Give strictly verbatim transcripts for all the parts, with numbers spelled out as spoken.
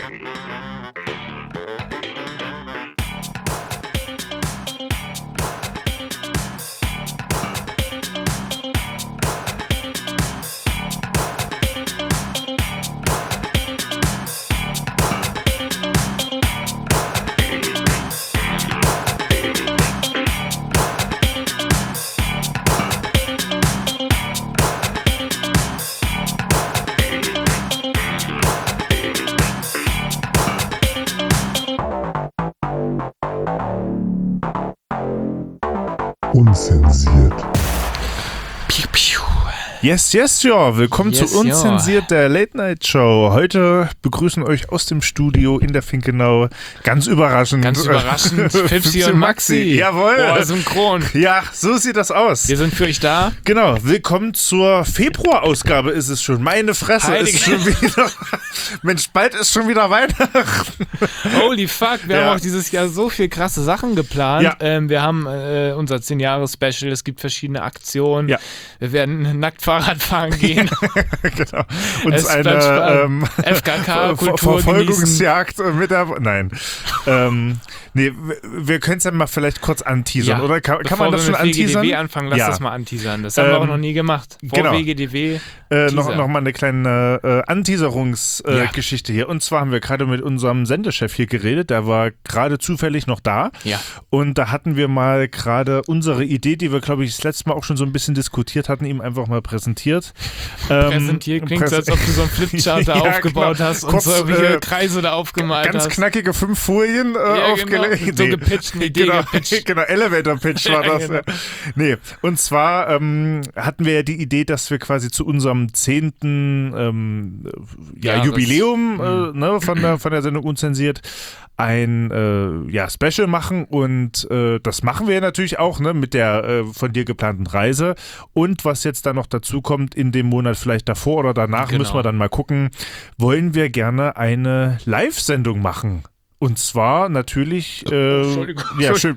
Unzensiert. Piu, piu. Yes, yes, ja. Willkommen Yes, zu Unzensiert, der Late-Night-Show. Heute begrüßen euch aus dem Studio in der Finkenau ganz überraschend. Ganz überraschend, Fipsi und Maxi. Jawohl. Boah, synchron. Ja, so sieht das aus. Wir sind für euch da. Genau, willkommen zur Februar-Ausgabe ist es schon. Meine Fresse, Heilige. ist schon wieder... Mensch, bald ist schon wieder Weihnachten. Holy fuck, wir Ja. haben auch dieses Jahr so viel krasse Sachen geplant. Ja. Ähm, wir haben äh, unser zehn-Jahres-Special, es gibt verschiedene Aktionen. Ja. Wir werden nackt Fahrrad fahren gehen. Genau. Uns Es eine bleibt ähm, F K K-Kultur Ver Verfolgungsjagd äh, mit der... Nein. ähm, nee, wir, wir können es ja mal vielleicht kurz anteasern, Ja. oder? Kann, kann man das schon Bevor wir mit anteasern? W G D W anfangen, lass Ja. das mal anteasern. Das haben wir Ähm, auch noch nie gemacht. Vor genau. W G D W. Äh, noch, Teaser. noch mal eine kleine äh, Anteaserungsgeschichte äh, Ja. Geschichte hier. Und zwar haben wir gerade mit unserem Sendechef hier geredet. Der war gerade zufällig noch da. Ja. Und da hatten wir mal gerade unsere Idee, die wir, glaube ich, das letzte Mal auch schon so ein bisschen diskutiert hatten, ihm einfach mal präsentiert. Ähm, Präsentiert klingt so, präs- als ob du so einen Flipchart da Ja, aufgebaut genau. hast und Kurz, so irgendwelche äh, Kreise da aufgemalt Ganz hast. knackige fünf Folien äh, Ja, aufgelegt. genau. So gepitcht, eine Idee genau, gepitcht. genau, Elevator-Pitch war Ja, das. genau. Ja. Nee, und zwar ähm, hatten wir ja die Idee, dass wir quasi zu unserem zehnten ähm, ja, Jahres- Jubiläum äh, ne, von, der, von der Sendung Unzensiert ein äh, ja, Special machen und äh, das machen wir natürlich auch ne, mit der äh, von dir geplanten Reise und was jetzt da noch dazu kommt in dem Monat vielleicht davor oder danach, Genau. müssen wir dann mal gucken, wollen wir gerne eine Live-Sendung machen. Und zwar natürlich, äh, Entschuldigung. ja schön,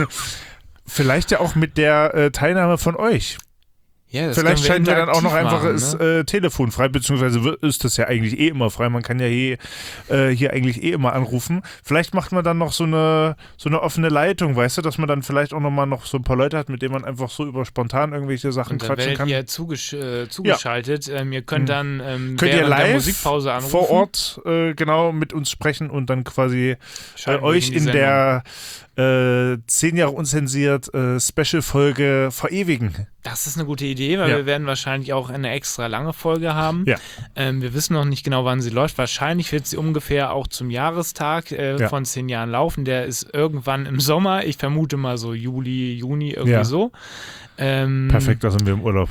vielleicht ja auch mit der äh, Teilnahme von euch. Ja, das Vielleicht können schalten wir dann auch noch interaktiv einfach machen, das ne? äh, Telefon frei, beziehungsweise wird- ist das ja eigentlich eh immer frei. Man kann ja hier, äh, hier eigentlich eh immer anrufen. Vielleicht macht man dann noch so eine, so eine offene Leitung, weißt du, dass man dann vielleicht auch nochmal noch so ein paar Leute hat, mit denen man einfach so über spontan irgendwelche Sachen Und dann quatschen werdet kann. ihr zugesch äh, zugeschaltet. Ähm, ihr könnt Mhm. dann ähm, Könnt ihr während der live Musikpause anrufen. vor Ort äh, genau mit uns sprechen und dann quasi äh, Schalten wir euch die in Sendung. der äh, zehn Jahre unzensiert äh, Special-Folge verewigen. Das ist eine gute Idee, weil Ja. wir werden wahrscheinlich auch eine extra lange Folge haben. Ja. Ähm, wir wissen noch nicht genau, wann sie läuft. Wahrscheinlich wird sie ungefähr auch zum Jahrestag äh, Ja. von zehn Jahren laufen. Der ist irgendwann im Sommer. Ich vermute mal so Juli, Juni, irgendwie Ja. so. Ähm, Perfekt, da sind wir im Urlaub.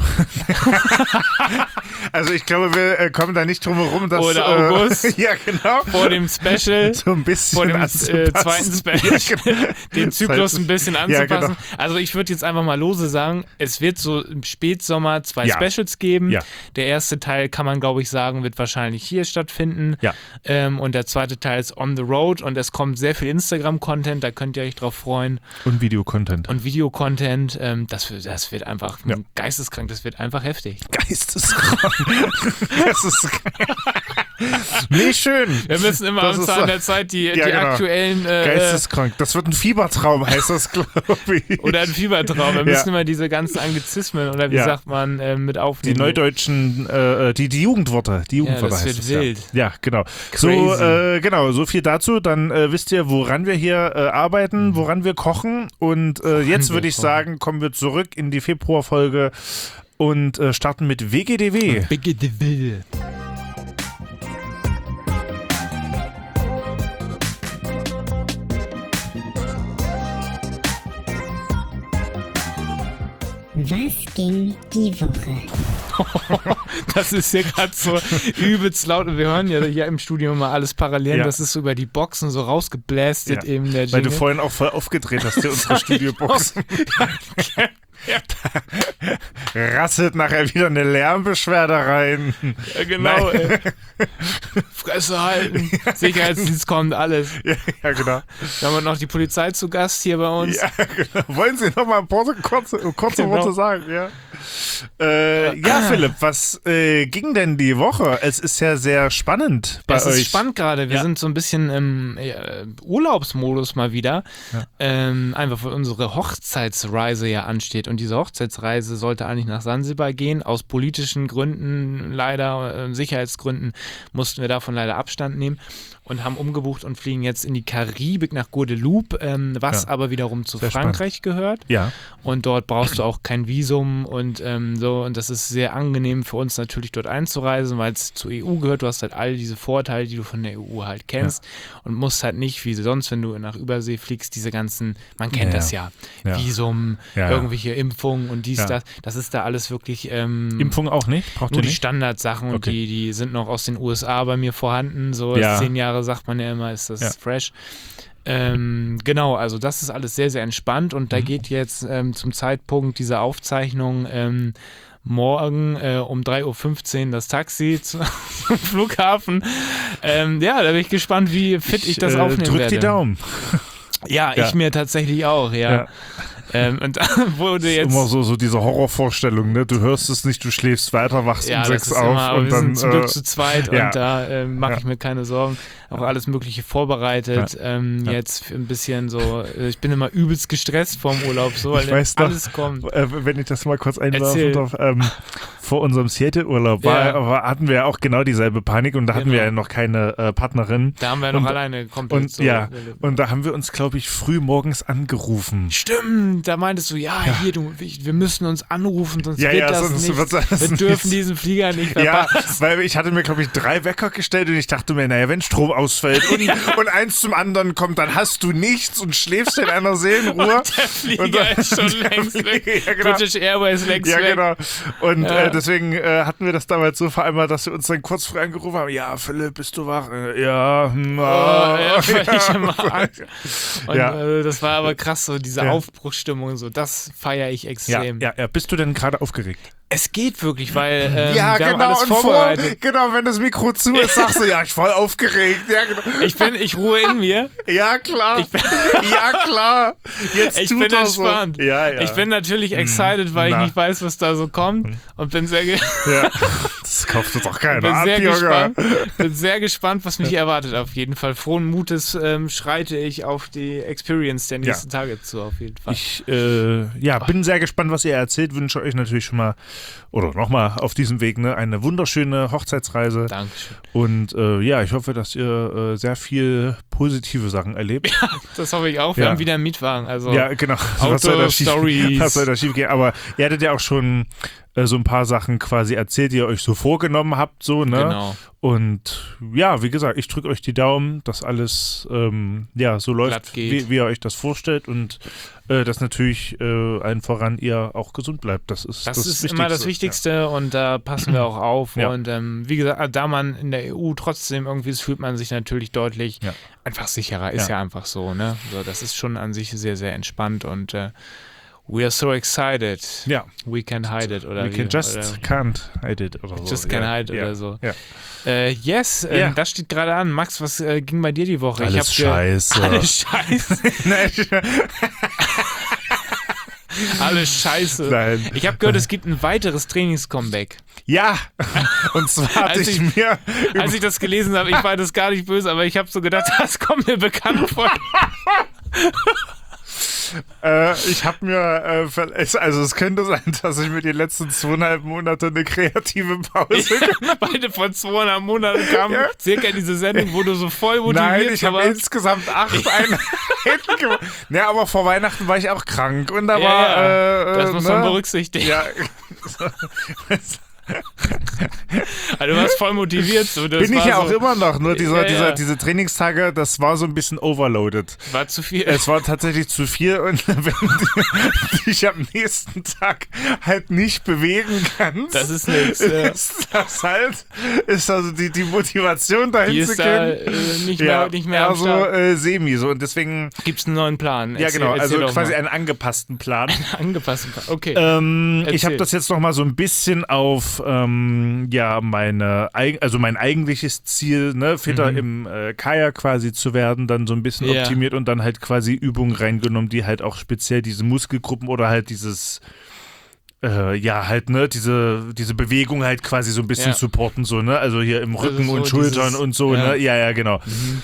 Also ich glaube, wir äh, kommen da nicht drum herum, dass... Oder äh, August. ja, genau. Vor dem Special. So ein bisschen Vor dem äh, anzupassen. zweiten Special, Ja, genau. den Zyklus ein bisschen anzupassen. Ja, genau. Also ich würde jetzt einfach mal lose sagen, es wird so im Spätsommer zwei Ja. Specials geben. Ja. Der erste Teil, kann man glaube ich sagen, wird wahrscheinlich hier stattfinden. Ja. Ähm, und der zweite Teil ist on the road und es kommt sehr viel Instagram-Content, da könnt ihr euch drauf freuen. Und Videocontent. Und Videocontent, ähm, das, wird- das wird einfach Ja. geisteskrank, das wird einfach heftig. Geisteskrank. Das ist... Nee, schön. Wir müssen immer Das am ist Zahn so- der Zeit die, Ja, die genau. aktuellen äh, Geisteskrank. Das wird ein Fiebertraum, heißt das, glaube ich. oder ein Fiebertraum. Wir Ja. müssen immer diese ganzen Anglizismen oder wie Ja. sagt man äh, mit Die aufnehmen. neudeutschen, äh, die, die Jugendwörter. Die Jugendwörter das heißt wird es, wild. Ja. ja, genau. So, Crazy. äh, genau, so viel dazu. Dann äh, wisst ihr, woran wir hier äh, arbeiten, woran wir kochen. Und äh, jetzt wir würde ich kochen. sagen, kommen wir zurück in die Februarfolge und äh, starten mit W G D W. Biggie de Will. Was ging die Woche? Das ist ja gerade so übelst laut. Und wir hören ja hier im Studio mal alles parallel. Ja. Das ist so über die Boxen so rausgeblästet Ja. eben der Weil du Jingle. vorhin auch voll aufgedreht hast, hier unsere Studiobox. Rasselt nachher wieder eine Lärmbeschwerde rein. Ja, genau, Nein. ey. Fresse halten. Sicherheitsdienst kommt, alles. Ja, ja, genau. Dann haben wir noch die Polizei zu Gast hier bei uns. Ja, genau. Wollen Sie noch mal ein paar kurze, kurze Genau. Worte sagen? Ja. Äh, ja, Philipp, was äh, ging denn die Woche? Es ist ja sehr spannend bei es euch. ist spannend gerade. Wir Ja. sind so ein bisschen im äh, Urlaubsmodus mal wieder. Ja. Ähm, einfach weil unsere Hochzeitsreise ja ansteht. Und diese Hochzeitsreise sollte eigentlich nach Sansibar gehen. Aus politischen Gründen, leider, äh, Sicherheitsgründen, mussten wir davon leider Abstand nehmen und haben umgebucht und fliegen jetzt in die Karibik nach Guadeloupe, ähm, was Ja. aber wiederum zu Sehr Frankreich gehört. Ja, Und dort brauchst du auch kein Visum und ähm, so. Und das ist sehr angenehm für uns natürlich dort einzureisen, weil es zur E U gehört. Du hast halt all diese Vorteile, die du von der E U halt kennst und musst halt nicht, wie sonst, wenn du nach Übersee fliegst, diese ganzen, man kennt Ja. das ja, Ja. Visum, Ja, ja. irgendwelche Impfungen und dies, Ja. das. Das ist da alles wirklich ähm, Impfung auch nicht? Braucht nur ihr die nicht? Standardsachen und Okay. die, die sind noch aus den U S A bei mir vorhanden. So Ja. zehn Jahre sagt man ja immer, ist das Ja. fresh. Ähm, genau, also das ist alles sehr, sehr entspannt und Mhm. da geht jetzt ähm, zum Zeitpunkt dieser Aufzeichnung ähm, morgen äh, um drei Uhr fünfzehn das Taxi zu, zum Flughafen. Ähm, ja, da bin ich gespannt, wie fit ich, das äh, aufnehmen drück werde. die Daumen. Ja, Ja. ich mir tatsächlich auch, ja. Ja. Ähm, und da wurde Das ist jetzt... immer so, so diese Horrorvorstellung, ne? Du hörst es nicht, du schläfst weiter, wachst Ja, um das sechs ist auf immer, aber und wir dann. sind zum Glück äh, zu zweit ja. und da äh, mache Ja. ich mir keine Sorgen. Auch alles Mögliche vorbereitet. Ähm, Ja. Jetzt für ein bisschen so, äh, ich bin immer übelst gestresst vorm Urlaub, so, weil Ich weiß noch, alles kommt. Äh, wenn ich das mal kurz einwerfen Erzähl. darf, ähm, vor unserem Seattle-Urlaub war, Ja. war, hatten wir ja auch genau dieselbe Panik und da hatten Genau. wir ja noch keine äh, Partnerin. Da haben wir noch und- alleine komplett Und so. ja, und da haben wir uns, glaube ich, früh morgens angerufen. Stimmt, da meintest du, ja, hier, du, ich, wir müssen uns anrufen, sonst Ja, wird ja, das sonst nicht. wird das wir nicht. dürfen diesen Flieger nicht Ja, verpassen. weil ich hatte mir, glaube ich, drei Wecker gestellt und ich dachte mir, naja, wenn Strom ausfällt und, und eins zum anderen kommt, dann hast du nichts und schläfst in einer Seelenruhe. Der Flieger Und dann- ist schon der längst weg. Flieger, ja, genau. British Airways längst Ja, weg. genau. Und Ja. äh, deswegen äh, hatten wir das damals so vereinbart, dass wir uns dann kurz früh angerufen haben. Ja, Philipp, bist du wach? Äh, ja, hm, Oh, ah, ja, weil ich immer Angst. Und Ja. äh, das war aber krass, so diese Ja. Aufbruchsstimmung, so das feiere ich ja, extrem. ja, ja. Bist du denn gerade aufgeregt? Es geht wirklich, weil ähm, wir haben alles und vor, vorbereitet. genau, wenn das Mikro zu ist, sagst du, ja, ich voll aufgeregt. Ja, genau. Ich bin, ich ruhe in mir. Ja, klar. Ich bin, ja, klar. Jetzt ich tut bin er entspannt. So. Ja, ja. Ich bin natürlich excited, weil Na. ich nicht weiß, was da so kommt und bin sehr, ge ja. Das kauft uns doch keiner bin ab, sehr Junge. gespannt. Bin sehr gespannt, was mich erwartet. Auf jeden Fall frohen Mutes ähm, schreite ich auf die Experience der nächsten Tage zu. Auf jeden Fall. Ich äh, ja, bin sehr gespannt, was ihr erzählt. Wünsche euch natürlich schon mal, oder nochmal auf diesem Weg, ne, eine wunderschöne Hochzeitsreise. Dankeschön. Und äh, ja, ich hoffe, dass ihr äh, sehr viel positive Sachen erlebt. Das hoffe ich auch. Wir Ja. haben wieder einen Mietwagen. Also Ja, genau. Was soll da schief- Auto-Stories. Was soll da schief gehen? Aber ihr hattet ja auch schon äh, so ein paar Sachen quasi erzählt, die ihr euch so vorgenommen habt, so, ne? Genau. Und ja, wie gesagt, ich drücke euch die Daumen, dass alles ähm, ja, so läuft, Glatt geht. wie, wie ihr euch das vorstellt und äh, dass natürlich äh, allen voran ihr auch gesund bleibt. Das ist Das, das, ist Wichtigste. immer das Wichtigste und da passen wir auch auf. Ja. Und ähm, wie gesagt, da man in der E U trotzdem irgendwie, das fühlt man sich natürlich deutlich Ja. einfach sicherer. Ist ja. Ja. einfach so, ne? So, das ist schon an sich sehr, sehr entspannt und äh, we are so excited. Ja. We can hide it oder We wie, can just oder can't hide it oder so. just can ja. hide ja. oder so. Ja. Äh, yes, äh, Ja. das steht gerade an. Max, was äh, ging bei dir die Woche? Alles ich hab ge- scheiße. Alles scheiße. Nein. Alles scheiße. Nein. Ich habe gehört, es gibt ein weiteres Trainings-Comeback. Ja, und zwar hatte Als ich, ich- mir Als ich das gelesen habe, ich war das gar nicht böse, aber ich habe so gedacht, das kommt mir bekannt vor. Äh, ich habe mir, äh, ver- es- also es könnte sein, dass ich mir die letzten zweieinhalb Monate eine kreative Pause Beide vor zweieinhalb Monaten kam Ja. circa diese Sendung, wo du so voll motiviert Nein, ich habe warst. insgesamt acht Einheiten gemacht. Ja, aber vor Weihnachten war ich auch krank und da Ja, war, ja. äh, Das muss ne? man berücksichtigen. Ja, Also du warst voll motiviert. So, das bin ich war ja so, auch immer noch, nur dieser, Ja, ja. dieser, diese Trainingstage, das war so ein bisschen overloaded. War zu viel. Es war tatsächlich zu viel und wenn du dich am nächsten Tag halt nicht bewegen kannst, Das ist nix, ja. ist das halt, ist also die, die Motivation dahin Die zu ist da gehen. äh, nicht mehr, nicht mehr am also Start. äh, semi so und deswegen, Gibt's einen neuen Plan? ja Erzähl- genau, erzähl also doch quasi mal. einen angepassten Plan. Angepassten Plan. Okay. Ähm, ich Erzähl. habe das jetzt nochmal so ein bisschen auf ähm, ja meine eig- also mein eigentliches Ziel, ne, fitter Mhm. im äh, Kajak quasi zu werden, dann so ein bisschen Ja. optimiert und dann halt quasi Übungen reingenommen, die halt auch speziell diese Muskelgruppen oder halt dieses äh, ja, halt, ne, diese, diese Bewegung halt quasi so ein bisschen Ja. supporten, so, ne, also hier im Rücken Also so und Schultern dieses- und so, ja. ne, ja, ja, genau. Mhm.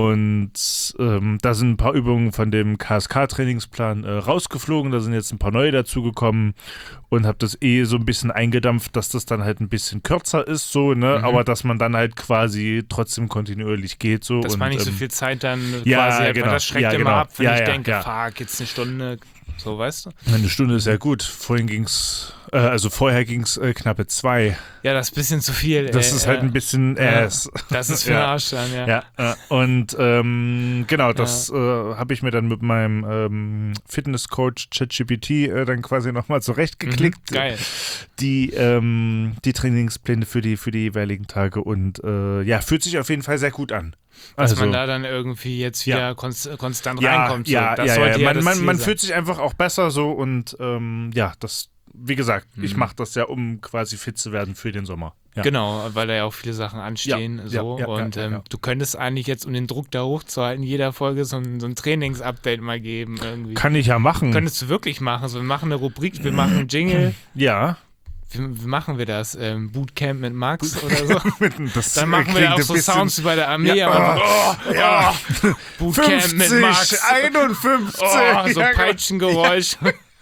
Und ähm, da sind ein paar Übungen von dem K S K-Trainingsplan äh, rausgeflogen, da sind jetzt ein paar neue dazugekommen und habe das eh so ein bisschen eingedampft, dass das dann halt ein bisschen kürzer ist, so, ne, Mhm. aber dass man dann halt quasi trotzdem kontinuierlich geht, so. Das und, war nicht so ähm, viel Zeit dann ja, quasi, weil genau. das schreckt Ja, immer genau. ab, wenn Ja, ich ja, denke, ja. fuck, jetzt eine Stunde, so, weißt du? Eine Stunde ist ja gut. Vorhin ging's, äh, also vorher ging's äh, knappe zwei. Ja, das ist ein bisschen zu viel. Das ey, ist halt äh, ein bisschen Ass. Das ist für den Ja. Arsch dann, ja. Ja, äh, und ähm, genau, das äh, habe ich mir dann mit meinem ähm, Fitnesscoach ChatGPT äh, dann quasi nochmal zurechtgeklickt. Mhm, geil. Die, ähm, die Trainingspläne für die, für die jeweiligen Tage und äh, ja, fühlt sich auf jeden Fall sehr gut an. Dass Also- man da dann irgendwie jetzt wieder Ja. konst- konstant Ja, reinkommt. So. ja, das ja, sollte ja. ja, Man, das man, Ziel man sein. fühlt sich einfach auch besser so und ähm, ja, das, wie gesagt, ich Mhm. mache das ja, um quasi fit zu werden für den Sommer. Ja. Genau, weil da ja auch viele Sachen anstehen. Ja, so. ja, ja, und ja, ja, ähm, ja. du könntest eigentlich jetzt, um den Druck da hochzuhalten, jeder Folge so ein, so ein Trainings-Update mal geben. Irgendwie. Kann ich ja machen. Könntest du wirklich machen. So, wir machen eine Rubrik, wir machen einen Jingle. Ja. Wie, wie machen wir das? Ähm, Bootcamp mit Max oder so? Das Dann machen wir klingt auch ein so bisschen- Sounds wie bei der Armee. Ja, aber oh, oh, ja. Bootcamp mit Max. einundfünfzig. Oh, so Ja, genau. Peitschengeräusch.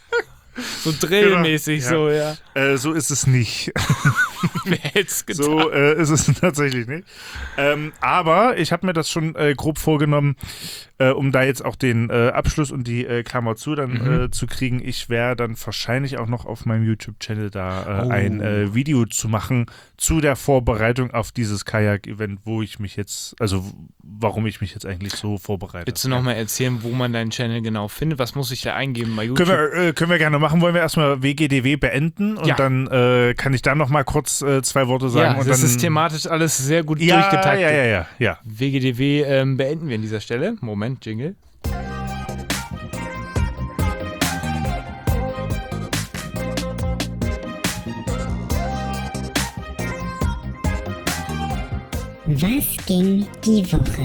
So drillmäßig, Ja. so, ja. Äh, so ist es nicht. Wer hätte es gedacht? So äh, ist es tatsächlich nicht. Ähm, aber ich habe mir das schon äh, grob vorgenommen, äh, um da jetzt auch den äh, Abschluss und die äh, Klammer zu dann Mhm. äh, zu kriegen. Ich werde dann wahrscheinlich auch noch auf meinem YouTube-Channel da äh, Oh. ein äh, Video zu machen zu der Vorbereitung auf dieses Kajak-Event, wo ich mich jetzt, also w- warum ich mich jetzt eigentlich so vorbereite. Willst du nochmal erzählen, wo man deinen Channel genau findet? Was muss ich da eingeben bei YouTube? Können wir, äh, können wir gerne machen. Wollen wir erstmal W G D W beenden und Ja. dann äh, kann ich da nochmal kurz äh, zwei Worte sagen. ja, und das dann, ist thematisch alles sehr gut ja, durchgetaktet. ja, ja, ja, ja. W G D W ähm, beenden wir an dieser Stelle. Moment, Jingle. Was ging die Woche?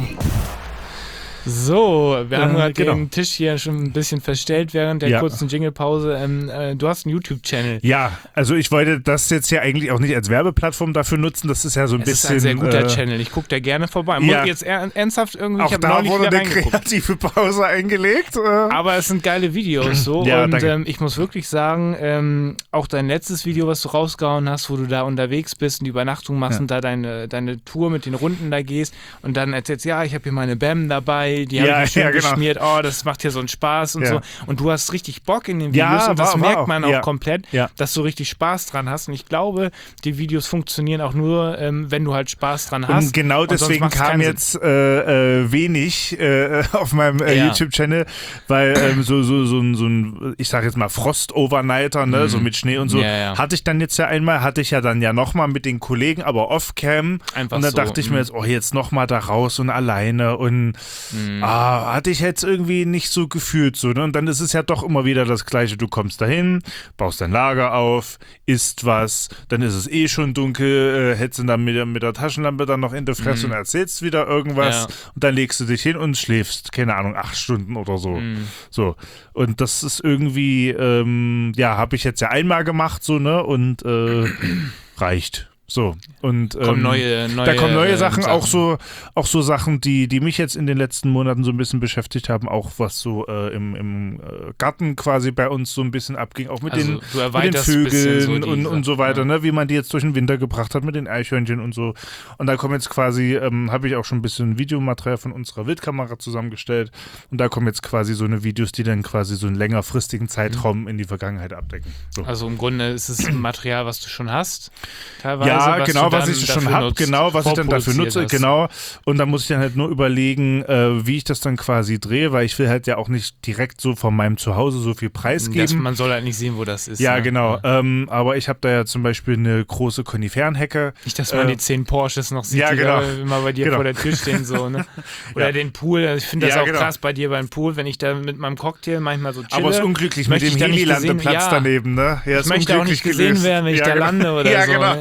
So, wir haben Äh, gerade genau. den Tisch hier schon ein bisschen verstellt während der Ja. kurzen Jingle-Pause. Ähm, äh, du hast einen YouTube-Channel. Ja, also ich wollte das jetzt ja eigentlich auch nicht als Werbeplattform dafür nutzen. Das ist ja so ein Es ist bisschen. ein sehr guter äh, Channel. Ich gucke da gerne vorbei. ja. Muss jetzt er, ernsthaft irgendwie, Auch ich habe da neulich wurde wieder eine reingeguckt. kreative Pause eingelegt. Äh. Aber es sind geile Videos so. Ja, und danke. ähm, ich muss wirklich sagen, ähm, auch dein letztes Video, was du rausgehauen hast, wo du da unterwegs bist und die Übernachtung machst Ja. und da deine, deine Tour mit den Runden da gehst und dann erzählst, ja, ich habe hier meine B A M dabei, die Ja, habe ich mir schön ja, genau. geschmiert, oh, das macht hier so einen Spaß und Ja. so. Und du hast richtig Bock in den Ja, Videos und das war- war merkt auch, man auch ja. komplett, Ja. dass du richtig Spaß dran hast. Und ich glaube, die Videos funktionieren auch nur, ähm, wenn du halt Spaß dran hast. Und genau Und sonst deswegen macht's kam keinen Sinn. jetzt äh, äh, wenig äh, auf meinem äh, Ja. YouTube-Channel, weil ähm, so, so, so, ein, so ein, ich sag jetzt mal, Frost-Overnighter, ne, Mhm. so mit Schnee und so, Ja, ja. hatte ich dann jetzt ja einmal, hatte ich ja dann ja nochmal mit den Kollegen, aber off-cam. Einfach Und dann so, dachte ich mir mhm. jetzt, oh, jetzt nochmal da raus und alleine und Mhm. ah, hatte ich jetzt irgendwie nicht so gefühlt so, ne? Und dann ist es ja doch immer wieder das Gleiche. Du kommst dahin, baust dein Lager auf, isst was, dann ist es eh schon dunkel, äh, hältst du dann mit, der- mit der Taschenlampe dann noch in der Fresse Mhm. und erzählst wieder irgendwas Ja. und dann legst du dich hin und schläfst, keine Ahnung, acht Stunden oder so. Mhm. So. Und das ist irgendwie, ähm, ja, habe ich jetzt ja einmal gemacht, so, ne? Und äh, reicht. So. Und Kommen ähm, neue, neue, da kommen neue äh, Sachen, auch so, auch so Sachen, die, die mich jetzt in den letzten Monaten so ein bisschen beschäftigt haben, auch was so äh, im, im äh, Garten quasi bei uns so ein bisschen abging, auch mit, Also, den, du mit den erweiterst ein bisschen Vögeln so die und, und so weiter, Sachen, ne, wie man die jetzt durch den Winter gebracht hat mit den Eichhörnchen und so. Und da kommen jetzt quasi, ähm, habe ich auch schon ein bisschen Videomaterial von unserer Wildkamera zusammengestellt und da kommen jetzt quasi so eine Videos, die dann quasi so einen längerfristigen Zeitraum in die Vergangenheit abdecken. So. Also im Grunde ist es ein Material, was du schon hast, teilweise. Ja, was genau, du was dann ich schon dafür habe, nutzt, genau, was ich dann dafür vorproduziert nutze, hast. genau. Und dann muss ich dann halt nur überlegen, äh, wie ich das dann quasi drehe, weil ich will halt ja auch nicht direkt so von meinem Zuhause so viel Das, preisgeben. man soll halt nicht sehen, wo das ist. Ja, ne? genau. Ähm, aber ich habe da ja zum Beispiel eine große Koniferenhecke. Nicht, dass man Äh, die zehn Porsches noch sieht, ja, die genau. da immer bei dir Genau. vor der Tür stehen. So, ne? Oder Ja. den Pool. Also ich finde das Ja, auch genau. krass bei dir beim Pool, wenn ich da mit meinem Cocktail manchmal so chille. Aber es ist unglücklich mit möchte dem ich da nicht Heli-Landeplatz gesehen- ja. daneben, ne? Ja, Ich ist möchte auch unglücklich nicht gesehen gelöst. werden, wenn ich ja, da genau. lande oder ja, so. Genau. Ja, Ja, das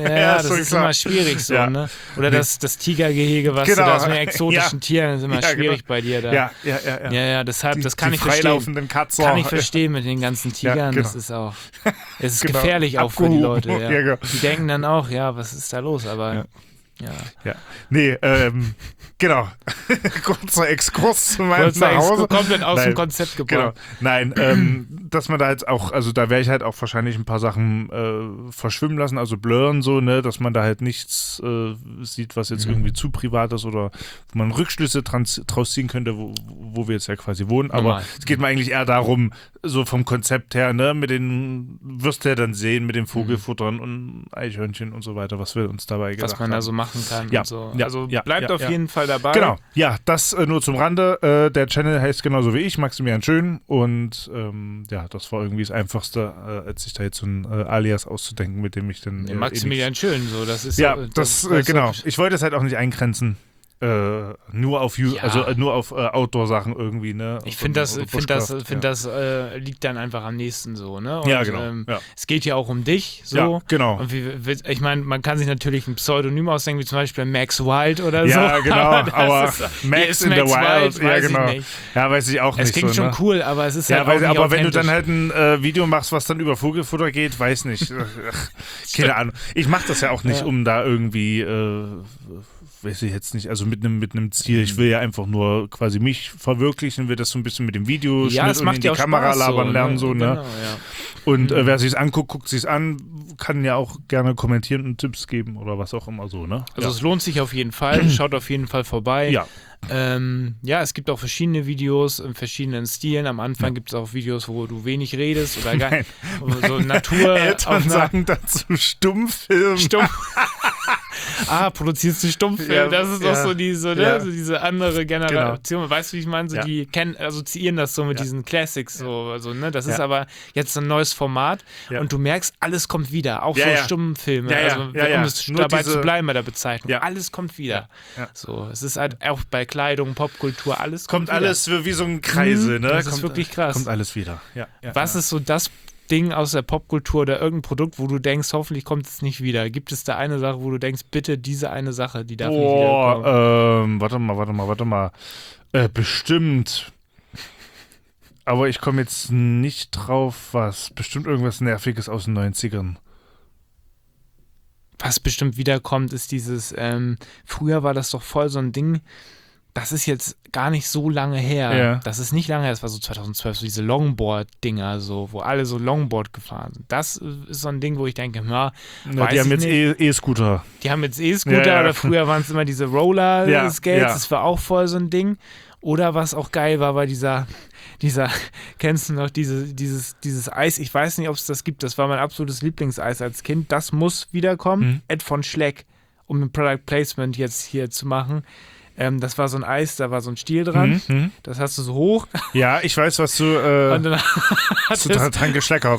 das schon ist klar. immer schwierig so, Ja. ne? Oder das, das Tigergehege, was Genau. du da hast mit exotischen Ja. Tieren, das ist immer Ja, schwierig genau. bei dir da. Ja, ja, ja. ja. ja, ja, deshalb, Die, das kann die ich verstehen. freilaufenden Katzen. Kann ich verstehen mit den ganzen Tigern, genau. das ist auch, es ist Genau. gefährlich auch für die Leute. Abgehoben. Ja. Ja, genau. Die denken dann auch, ja, was ist da los, aber Ja. ja. Ja. Nee, ähm, genau. Kurzer Exkurs zu meinem Kurzer Zuhause. Exkurs, komplett aus dem Nein, Konzept Genau. gebracht. Nein, ähm, dass man da jetzt auch, also da werde ich halt auch wahrscheinlich ein paar Sachen äh, verschwimmen lassen, also blurren so, ne, dass man da halt nichts äh, sieht, was jetzt Mhm. irgendwie zu privat ist oder wo man Rückschlüsse trans- draus ziehen könnte, wo, wo wir jetzt ja quasi wohnen. Aber Normal. es geht mir eigentlich eher darum, so vom Konzept her, ne, mit den, wirst du ja dann sehen, mit den Vogelfuttern und Eichhörnchen und so weiter, was wir uns dabei gedacht Was man da haben. so machen kann Ja, und so. ja, also ja, bleibt ja, auf ja. jeden Fall dabei. Genau, ja, das äh, nur zum Rande. Äh, der Channel heißt genauso wie ich, Maximilian Schön. Und ähm, ja, das war irgendwie das Einfachste, äh, als sich da jetzt so ein äh, Alias auszudenken, mit dem ich dann. Nee, Äh, Maximilian Schön, so, das ist Ja, so, das, das äh, ist genau. so- Ich wollte es halt auch nicht eingrenzen. Äh, nur auf You- Ja. also äh, nur auf äh, Outdoor-Sachen irgendwie, ne? Ich finde das, Oder find das, Bushcraft, find ja. das äh, liegt dann einfach am nächsten so, ne? Und, Ja, genau, Ähm, ja. Es geht ja auch um dich, so. Ja, genau. Und wie, wie, ich meine, man kann sich natürlich ein Pseudonym ausdenken, wie zum Beispiel Max Wild oder Ja, so. genau, aber, aber das ist, hier Max ist in the Max Wild, ja, weiß ich genau. nicht. Ja, weiß ich auch Es nicht klingt so, schon ne? cool, aber es ist Ja, halt weil, auch nicht aber wenn du dann authentisch. halt ein äh, Video machst, was dann über Vogelfutter geht, weiß nicht. Ach, keine Ahnung. Ich mache das ja auch nicht, Ja. um da irgendwie, äh, weiß ich jetzt nicht, also mit einem mit einem Ziel. Ich will ja einfach nur quasi mich verwirklichen, will das so ein bisschen mit dem Video Ja, es und macht in die ja auch Kamera Spaß labern so, lernen, ne? so, ne? Genau, ja. Und äh, wer sich's anguckt, guckt sich's an, kann ja auch gerne kommentieren und Tipps geben oder was auch immer so, ne? Also ja. es lohnt sich auf jeden Fall, schaut auf jeden Fall vorbei. Ja. Ähm, ja, es gibt auch verschiedene Videos in verschiedenen Stilen. Am Anfang Ja. gibt es auch Videos, wo du wenig redest oder gar Nein. so Natur. Eltern auf sagen dazu Stummfilm. Stumm. Ah, produzierst du Stummfilm? Ja, das ist ja, doch so, die, so, ne? ja. so diese andere Generation. Weißt du, wie ich meine? So, Ja. Die kennen, assoziieren das so mit Ja. diesen Classics. So, also, ne? Das ist Ja. aber jetzt ein neues Format Ja. und du merkst, alles kommt wieder. Auch Ja, so ja. Stummfilme. Ja, ja, Also, ja, ja. um es Nur dabei diese- zu bleiben bei der Bezeichnung. Ja. Alles kommt wieder. Ja, ja. So, es ist halt auch bei Kleidung, Popkultur, alles kommt, Kommt wieder. alles wie so ein Kreisel, Mhm, ne? das ist kommt, wirklich krass. Kommt alles wieder. Ja, ja, Was ja. ist so das Ding aus der Popkultur oder irgendein Produkt, wo du denkst, hoffentlich kommt es nicht wieder? Gibt es da eine Sache, wo du denkst, bitte diese eine Sache, die darf nicht wiederkommen? Oh, ähm, warte mal, warte mal, warte mal. Äh, bestimmt. Aber ich komme jetzt nicht drauf, was. Bestimmt irgendwas Nerviges aus den neunzigern. Was bestimmt wiederkommt, ist dieses, ähm, früher war das doch voll so ein Ding, das ist jetzt gar nicht so lange her. Ja. Das ist nicht lange her, das war so zweitausendzwölf, so diese Longboard-Dinger, so, wo alle so Longboard gefahren sind. Das ist so ein Ding, wo ich denke, na, Ja, weiß die haben ich jetzt nicht. E- E-Scooter. Die haben jetzt E-Scooter, Ja, ja. oder früher waren es immer diese Roller-Skates, Ja, ja. das war auch voll so ein Ding. Oder was auch geil war, war dieser, dieser, kennst du noch, diese, dieses, dieses Eis, ich weiß nicht, ob es das gibt, das war mein absolutes Lieblingseis als Kind, das muss wiederkommen. Mhm. Ed von Schleck, um ein Product Placement jetzt hier zu machen. Ähm, das war so ein Eis, da war so ein Stiel dran, Mhm, mhm. das hast du so hoch Ja, ich weiß, was du, äh, und dann hast hat du es, dran, dran geschleckert.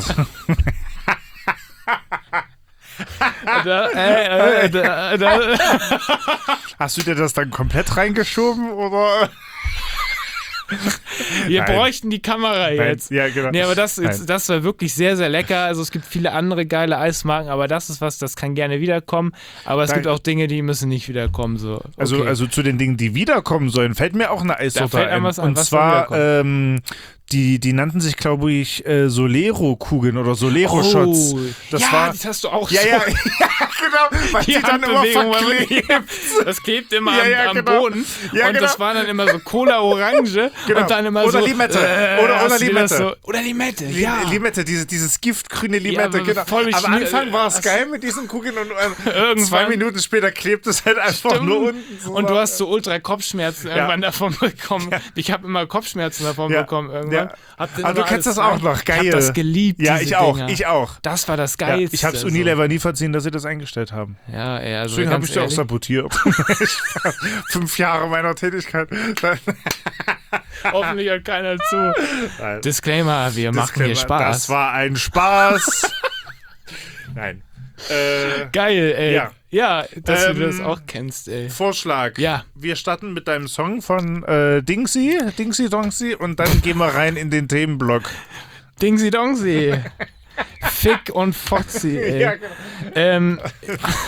da, äh, äh, da, da, Hast du dir das dann komplett reingeschoben oder? wir Nein. bräuchten die Kamera jetzt. Ja, genau. Nee, aber das, Nein. das war wirklich sehr, sehr lecker. Also es gibt viele andere geile Eismarken, aber das ist was, das kann gerne wiederkommen. Aber es Nein. gibt auch Dinge, die müssen nicht wiederkommen. So. Okay. Also, also zu den Dingen, die wiederkommen sollen, fällt mir auch eine Da Eissorte fällt einem ein. was ein, Und was soll zwar, wiederkommen? ähm, die, die nannten sich, glaube ich, äh, Solero-Kugeln oder Solero-Shots. Oh, Das ja, war- das hast du auch Ja, so. ja, ja, genau, weil die, dann immer Handbewegung war verklebt. wirklich- Das klebt immer Ja, am, ja, am genau. Boden. Ja, und das genau. war dann immer so Cola-Orange Genau. und dann immer Oder so. Limette. Äh, Oder- hast oder du dir das Limette. So, oder Limette, Li- ja. Limette, diese, dieses giftgrüne Limette, aber genau. voll Am schnie- Anfang war es das- geil mit diesen Kugeln und äh, Irgendwann- zwei Minuten später klebt es halt einfach Stimmt. nur unten. So Und du hast so ultra Kopfschmerzen Ja. irgendwann davon bekommen. Ich habe immer Kopfschmerzen davon Ja. bekommen irgendwann. Ja. Hab dann Aber du immer kennst alles das auch rein- noch, geil. Ich habe das geliebt, Ja, diese ich auch, Dinger. ich auch. Das war das Ja, Geilste. ich habe es Unilever nie verziehen, dass sie das eingestellt haben. So. Ja, ey, also Deswegen habe ganz ich sie auch ehrlich, sabotiert. Fünf Jahre meiner Tätigkeit. hoffentlich hört keiner zu. Nein. Disclaimer, wir machen hier Disclaimer, Spaß. Das war ein Spaß. Nein. Äh, Geil, ey. Ja. Ja, dass Ähm, du das auch kennst, ey. Vorschlag. Ja. Wir starten mit deinem Song von äh, Dingsy, Dingsy Dongsy und dann gehen wir rein in den Themenblock. Dingsy Dongsy. Fick und Foxy, ey. Ja, genau. ähm,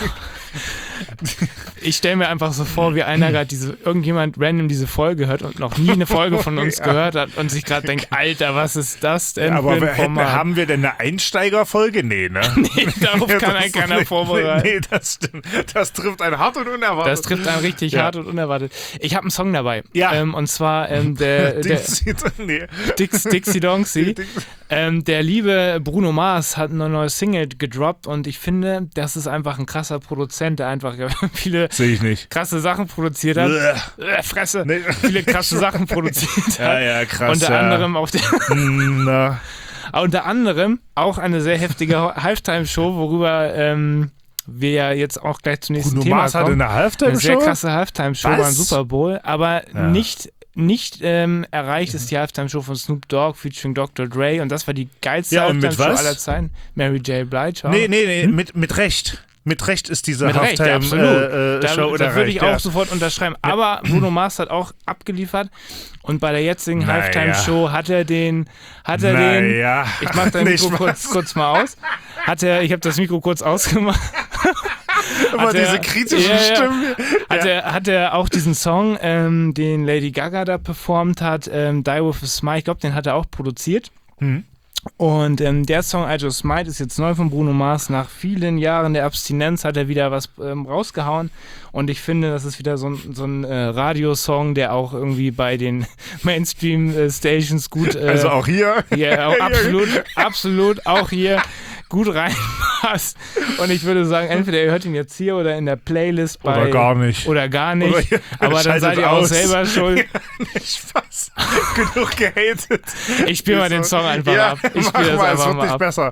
Ich stelle mir einfach so vor, wie einer gerade diese, irgendjemand random diese Folge hört und noch nie eine Folge von uns ja. gehört hat und sich gerade denkt, Alter, was ist das denn ja, aber für ein Format? Hätten, haben wir denn eine Einsteigerfolge? Nee, ne? nee, darauf kann ein keiner vorbereiten. Nee, das stimmt. Das trifft einen hart und unerwartet. Das trifft einen richtig ja. hart und unerwartet. Ich habe einen Song dabei. Ja. Ähm, und zwar ähm, der, der Dixie, nee. Dix, Dixie Donxy. ähm, der liebe Bruno Mars hat eine neue Single gedroppt und ich finde, das ist einfach ein krasser Produzent, der einfach viele Sehe ich nicht. krasse Sachen produziert hat. Äh, Fresse. Nee. Viele krasse Sachen produziert hat. Ja, ja, krass. Unter ja. anderem auf der Na. Unter anderem auch eine sehr heftige Halftime-Show, worüber ähm, wir ja jetzt auch gleich zum nächsten Bruno Thema Mars kommen. hatte eine Halftime-Show? Eine sehr krasse Halftime-Show Was? beim Super Bowl, aber ja. nicht nicht ähm, erreicht ist die Halftime-Show von Snoop Dogg featuring Doktor Dre und das war die geilste ja, Halftime-Show aller was? Zeiten. Mary J. Blige. Auch. Nee, nee, nee, hm? mit, mit Recht. Mit Recht ist diese Halftime-Show ja, absolut. Äh, da, Show da würde ich ja. auch sofort unterschreiben. Aber Bruno Mars hat auch abgeliefert und bei der jetzigen naja. Halftime-Show hat er den, hat er naja. den, ich mach dein Mikro kurz, kurz mal aus, hat er, ich habe das Mikro kurz ausgemacht. Immer diese kritischen ja, Stimmen. Hat, ja. er, hat er auch diesen Song, ähm, den Lady Gaga da performt hat, ähm, Die With A Smile, ich glaube, den hat er auch produziert. Mhm. Und ähm, der Song I Just Might ist jetzt neu von Bruno Mars. Nach vielen Jahren der Abstinenz hat er wieder was ähm, rausgehauen. Und ich finde, das ist wieder so ein, so ein äh, Radiosong, der auch irgendwie bei den Mainstream-Stations gut... Äh, also auch hier? Ja, auch absolut, absolut auch hier gut reinpasst. Und ich würde sagen, entweder ihr hört ihn jetzt hier oder in der Playlist bei... Oder gar nicht. Oder gar nicht. Oder aber dann seid ihr aus. auch selber schuld. Ja, nicht Spaß. Genug gehatet. Ich spiele mal den Song einfach ja, ab. Ich mach spiele das mal, einfach es wird mal nicht ab. besser.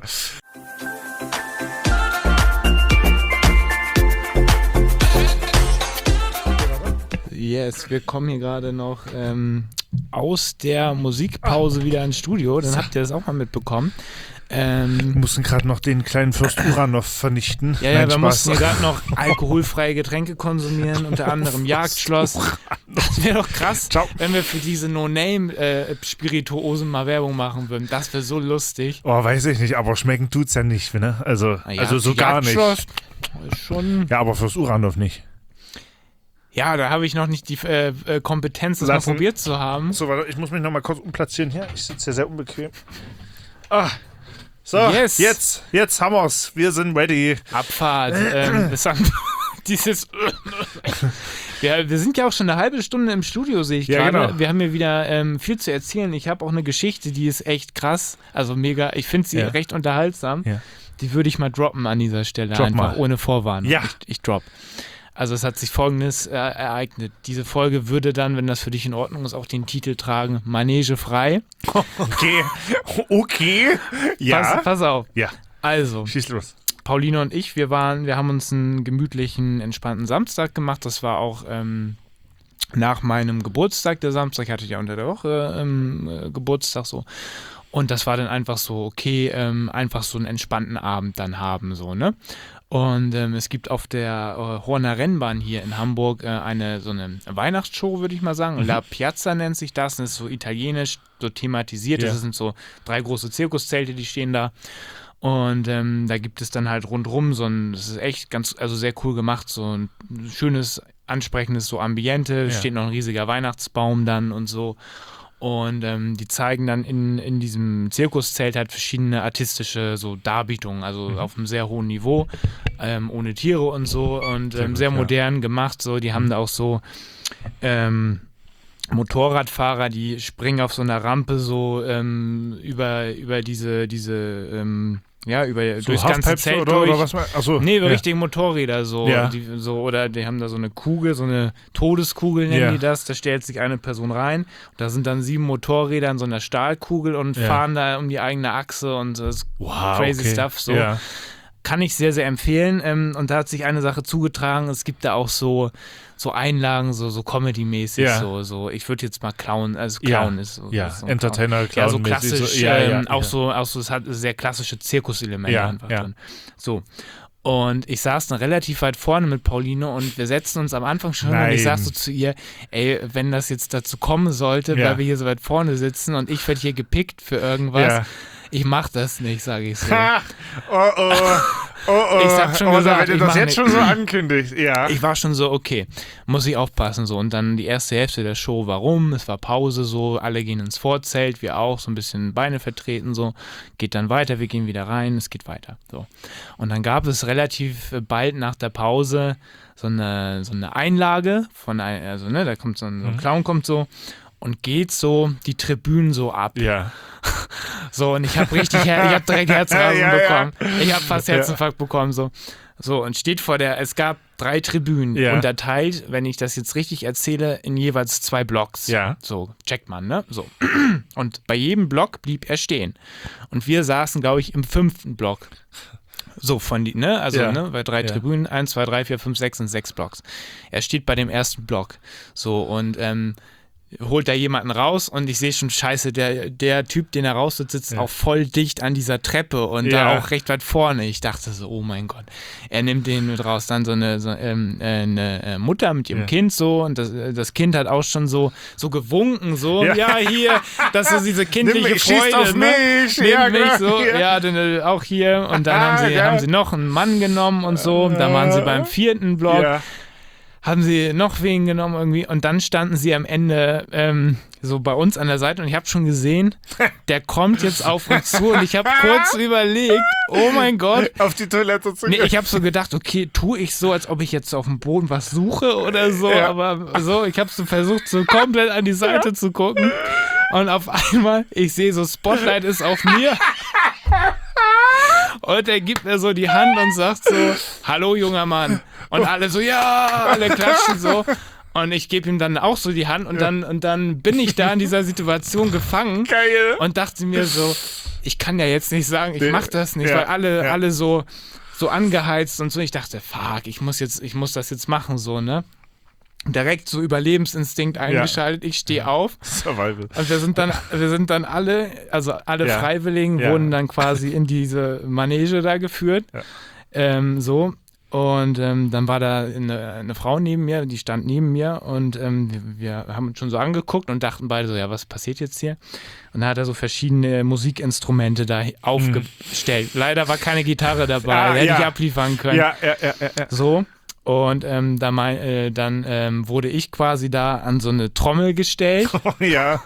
Yes, wir kommen hier gerade noch ähm, aus der Musikpause wieder ins Studio. Dann habt ihr das auch mal mitbekommen. Ähm, wir mussten gerade noch den kleinen Fürst Uranov vernichten. Ja, ja, Nein, wir Spaß. mussten hier gerade noch alkoholfreie Getränke konsumieren, unter anderem Jagdschloss. Das wäre doch krass, Ciao. wenn wir für diese No-Name-Spirituosen äh, mal Werbung machen würden. Das wäre so lustig. Oh, weiß ich nicht, aber schmecken tut's ja nicht, ne? Also, ja, also so gar nicht. Ist schon ja, aber Fürst Uranov nicht. Ja, da habe ich noch nicht die äh, äh, Kompetenz, das Lassen. mal probiert zu haben. So, warte, ich muss mich noch mal kurz umplatzieren hier. Ich sitze hier sehr unbequem. Ah. So, yes. jetzt, jetzt haben wir's. Wir sind ready. Abfahrt. ähm, das haben dieses wir, wir sind ja auch schon eine halbe Stunde im Studio, sehe ich ja, gerade. Genau. Wir haben hier wieder ähm, viel zu erzählen. Ich habe auch eine Geschichte, die ist echt krass. Also mega, ich finde sie ja. recht unterhaltsam. Ja. Die würde ich mal droppen an dieser Stelle. Drop einfach mal. Ohne Vorwarnung. Ja. Ich, ich drop. Also es hat sich Folgendes äh, ereignet. Diese Folge würde dann, wenn das für dich in Ordnung ist, auch den Titel tragen, Manege frei. Okay, okay, ja. Pass, pass auf. Ja. Also, schieß los. Pauline und ich, wir waren, wir haben uns einen gemütlichen, entspannten Samstag gemacht. Das war auch ähm, nach meinem Geburtstag, der Samstag. Ich hatte ja unter der Woche ähm, äh, Geburtstag so. Und das war dann einfach so, okay, ähm, einfach so einen entspannten Abend dann haben, so, ne? Und ähm, es gibt auf der äh, Horner Rennbahn hier in Hamburg äh, eine so eine Weihnachtsshow, würde ich mal sagen. Mhm. La Piazza nennt sich das. Das ist so italienisch, so thematisiert. Ja. Das sind so drei große Zirkuszelte, die stehen da. Und ähm, da gibt es dann halt rundrum so ein, das ist echt ganz, also sehr cool gemacht, so ein schönes, ansprechendes so Ambiente. Ja. Steht noch ein riesiger Weihnachtsbaum dann und so. Und ähm, die zeigen dann in, in diesem Zirkuszelt halt verschiedene artistische so Darbietungen, also mhm. auf einem sehr hohen Niveau, ähm, ohne Tiere und so und ähm, sehr, gut, sehr modern ja. gemacht. So, die mhm. haben da auch so ähm, Motorradfahrer, die springen auf so einer Rampe so ähm, über, über diese, diese ähm, ja, über so durchs ganze Zelt oder, durch. Oder was man, achso, nee, über ja. richtige Motorräder so, ja. die, so. Oder die haben da so eine Kugel, so eine Todeskugel nennen ja. die das. Da stellt sich eine Person rein. Und da sind dann sieben Motorräder in so einer Stahlkugel und ja. fahren da um die eigene Achse und das ist wow, crazy okay. stuff. So. Ja. Kann ich sehr, sehr empfehlen. Ähm, und da hat sich eine Sache zugetragen. Es gibt da auch so, so Einlagen, so, so Comedy-mäßig. Ja. So, so, ich würde jetzt mal Clown, also Clown ja. ist so. Ja, ist so Entertainer, Clown. Ja, so klassisch. So, ja, ja, ähm, auch, ja. so, auch so, es hat sehr klassische Zirkuselemente ja, einfach ja. drin. So. Und ich saß dann relativ weit vorne mit Pauline und wir setzten uns am Anfang schon Nein. und ich sag so zu ihr, ey, wenn das jetzt dazu kommen sollte, ja. weil wir hier so weit vorne sitzen und ich werde hier gepickt für irgendwas, ja. ich mach das nicht, sage ich so. Ha, oh oh, oh oh. Ich hab schon oh, gesagt, wenn ich ihr das mach jetzt nicht. schon so ankündigt, ja. Ich war schon so, okay, muss ich aufpassen so. Und dann die erste Hälfte der Show, warum? Es war Pause so, alle gehen ins Vorzelt, wir auch, so ein bisschen Beine vertreten so. Geht dann weiter, wir gehen wieder rein, es geht weiter. So. Und dann gab es relativ bald nach der Pause so eine, so eine Einlage von, ein, also ne, da kommt so ein, so ein Clown kommt so und geht so die Tribünen so ab. Ja. So, und ich habe richtig, ich habe direkt Herzrasen Ja, ja. bekommen. Ich habe fast Ja. Herzinfarkt bekommen, so. So, und steht vor der, es gab drei Tribünen, Ja. unterteilt, wenn ich das jetzt richtig erzähle, in jeweils zwei Blocks. Ja. So, checkt man, ne? So. Und bei jedem Block blieb er stehen. Und wir saßen, glaube ich, im fünften Block. So, von die, ne? Also, Ja. ne, bei drei Ja. Tribünen, eins, zwei, drei, vier, fünf, sechs und sechs Blocks. Er steht bei dem ersten Block. So, und, ähm, holt da jemanden raus und ich sehe schon, scheiße, der, der Typ, den er raussitzt, sitzt Ja. auch voll dicht an dieser Treppe und Ja. da auch recht weit vorne. Ich dachte so, oh mein Gott. Er nimmt den mit raus, dann so eine, so, ähm, äh, eine äh, Mutter mit ihrem Ja. Kind so und das, äh, das Kind hat auch schon so, so gewunken, so, Ja. ja, hier, das ist diese kindliche Nimm- Freude. schießt auf ne? mich, Nimmt ja, mich genau. so, Ja. ja, dann, äh, auch hier und dann haben sie, Geil. haben sie noch einen Mann genommen und so, dann waren sie beim vierten Block. Ja. Haben sie noch wen genommen irgendwie und dann standen sie am Ende ähm, so bei uns an der Seite und ich habe schon gesehen, der kommt jetzt auf uns zu und ich habe kurz überlegt, oh mein Gott. Auf die Toilette zu Nee, gehen. ich habe so gedacht, okay, tue ich so, als ob ich jetzt auf dem Boden was suche oder so, Ja. aber so, ich habe so versucht, so komplett an die Seite zu gucken und auf einmal, ich sehe so, Spotlight ist auf mir. Und er gibt mir so die Hand und sagt so, hallo junger Mann. Und alle so, ja, alle klatschen so. Und ich gebe ihm dann auch so die Hand und dann, und dann bin ich da in dieser Situation gefangen Geil. und dachte mir so, ich kann ja jetzt nicht sagen, ich mach das nicht, Ja, weil alle, ja. alle so, so angeheizt und so. Ich dachte, fuck, ich muss jetzt, ich muss das jetzt machen, so, ne? Direkt so Überlebensinstinkt eingeschaltet, ich stehe auf. Survival. Und wir sind dann, wir sind dann alle, also alle Ja. Freiwilligen Ja. wurden dann quasi in diese Manege da geführt. Ja. Ähm, so. Und ähm, dann war da eine, eine Frau neben mir, die stand neben mir und ähm, wir, wir haben uns schon so angeguckt und dachten beide so, ja, was passiert jetzt hier? Und dann hat er so verschiedene Musikinstrumente da aufgestellt. Leider war keine Gitarre dabei, Ah, hätte ja. ich abliefern können. Ja, ja, ja, ja. ja. So. Und ähm, da mein, äh, dann ähm, wurde ich quasi da an so eine Trommel gestellt Oh, ja.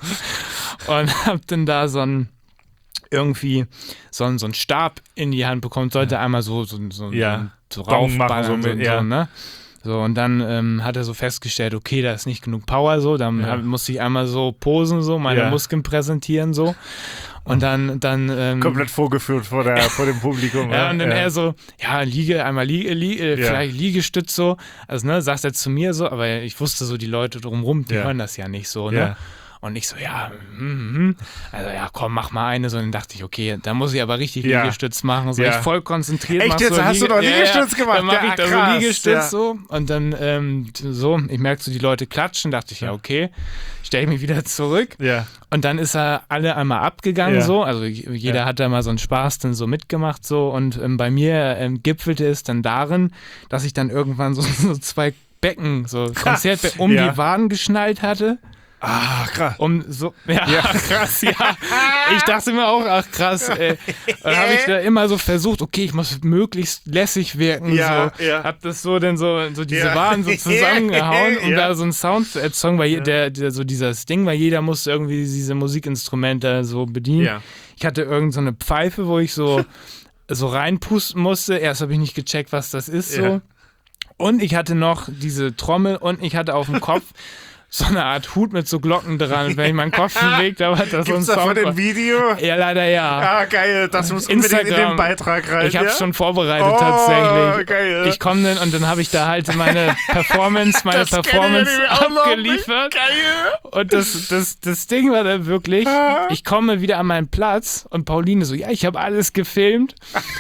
und hab dann da so ein irgendwie so ein, so ein Stab in die Hand bekommen, sollte einmal so, so, so, Ja. so Gong machen, raufballern, so so, mit, so, ja. ne? So, und dann ähm, hat er so festgestellt, okay, da ist nicht genug Power, so, dann Ja. hab, musste ich einmal so posen, so, meine Ja. Muskeln präsentieren, so. Und dann, dann ähm, Komplett vorgeführt vor, der, vor dem Publikum. ja, und dann ja. er so, ja, Liege, einmal Liege, Liege Ja. vielleicht Liegestütz so. Also, ne, sagt er zu mir so, aber ich wusste so, die Leute drumrum, die Ja. hören das ja nicht so, ne? Ja. Und ich so, ja, hm, hm. Also ja, komm, mach mal eine. So, dann dachte ich, okay, da muss ich aber richtig Ja. Liegestütz machen. So, Ja. ich voll konzentriert. Echt mach jetzt? so Hast du Liege- noch Ja, ja. Liegestütz gemacht? Dann mach Ja, ich da krass, so Liegestütz ja. so. Und dann ähm, so, ich merkte so, die Leute klatschen. Dachte ich, ja, okay, stelle ich mich wieder zurück. Ja. Und dann ist er alle einmal abgegangen Ja. so, also jeder Ja. hat da mal so einen Spaß dann so mitgemacht so und ähm, bei mir ähm, gipfelte es dann darin, dass ich dann irgendwann so, so zwei Becken, so Konzertbecken um Ja. die Waden geschnallt hatte, Ah, krass. um so, ja, Ja. krass, ja. Ich dachte mir auch, ach krass, äh, dann habe ich da immer so versucht, okay, ich muss möglichst lässig wirken, Ja, so, ja. hab das so dann so, so diese Ja. Waden so zusammengehauen, um Ja. da so einen Sound zu erzeugen, weil je- der, der, so dieses Ding, weil jeder musste irgendwie diese Musikinstrumente so bedienen. Ja. Ich hatte irgend so eine Pfeife, wo ich so, so reinpusten musste. Erst habe ich nicht gecheckt, was das ist so. Ja. Und ich hatte noch diese Trommel und ich hatte auf dem Kopf so eine Art Hut mit so Glocken dran. Und wenn ich meinen Kopf bewegt habe, hat das so ein Gibt's davon Sound. ein Video? Ja, leider ja. Ah, geil. Das muss unbedingt in Instagram. den Beitrag rein. Ich habe ja? schon vorbereitet Oh, tatsächlich. geil. Ich komme dann und dann habe ich da halt meine Performance, meine Das kenn ich Performance nämlich auch noch abgeliefert. nicht. Geil. Und das, das, das Ding war dann wirklich, Ah. ich komme wieder an meinen Platz und Pauline so, ja, ich habe alles gefilmt.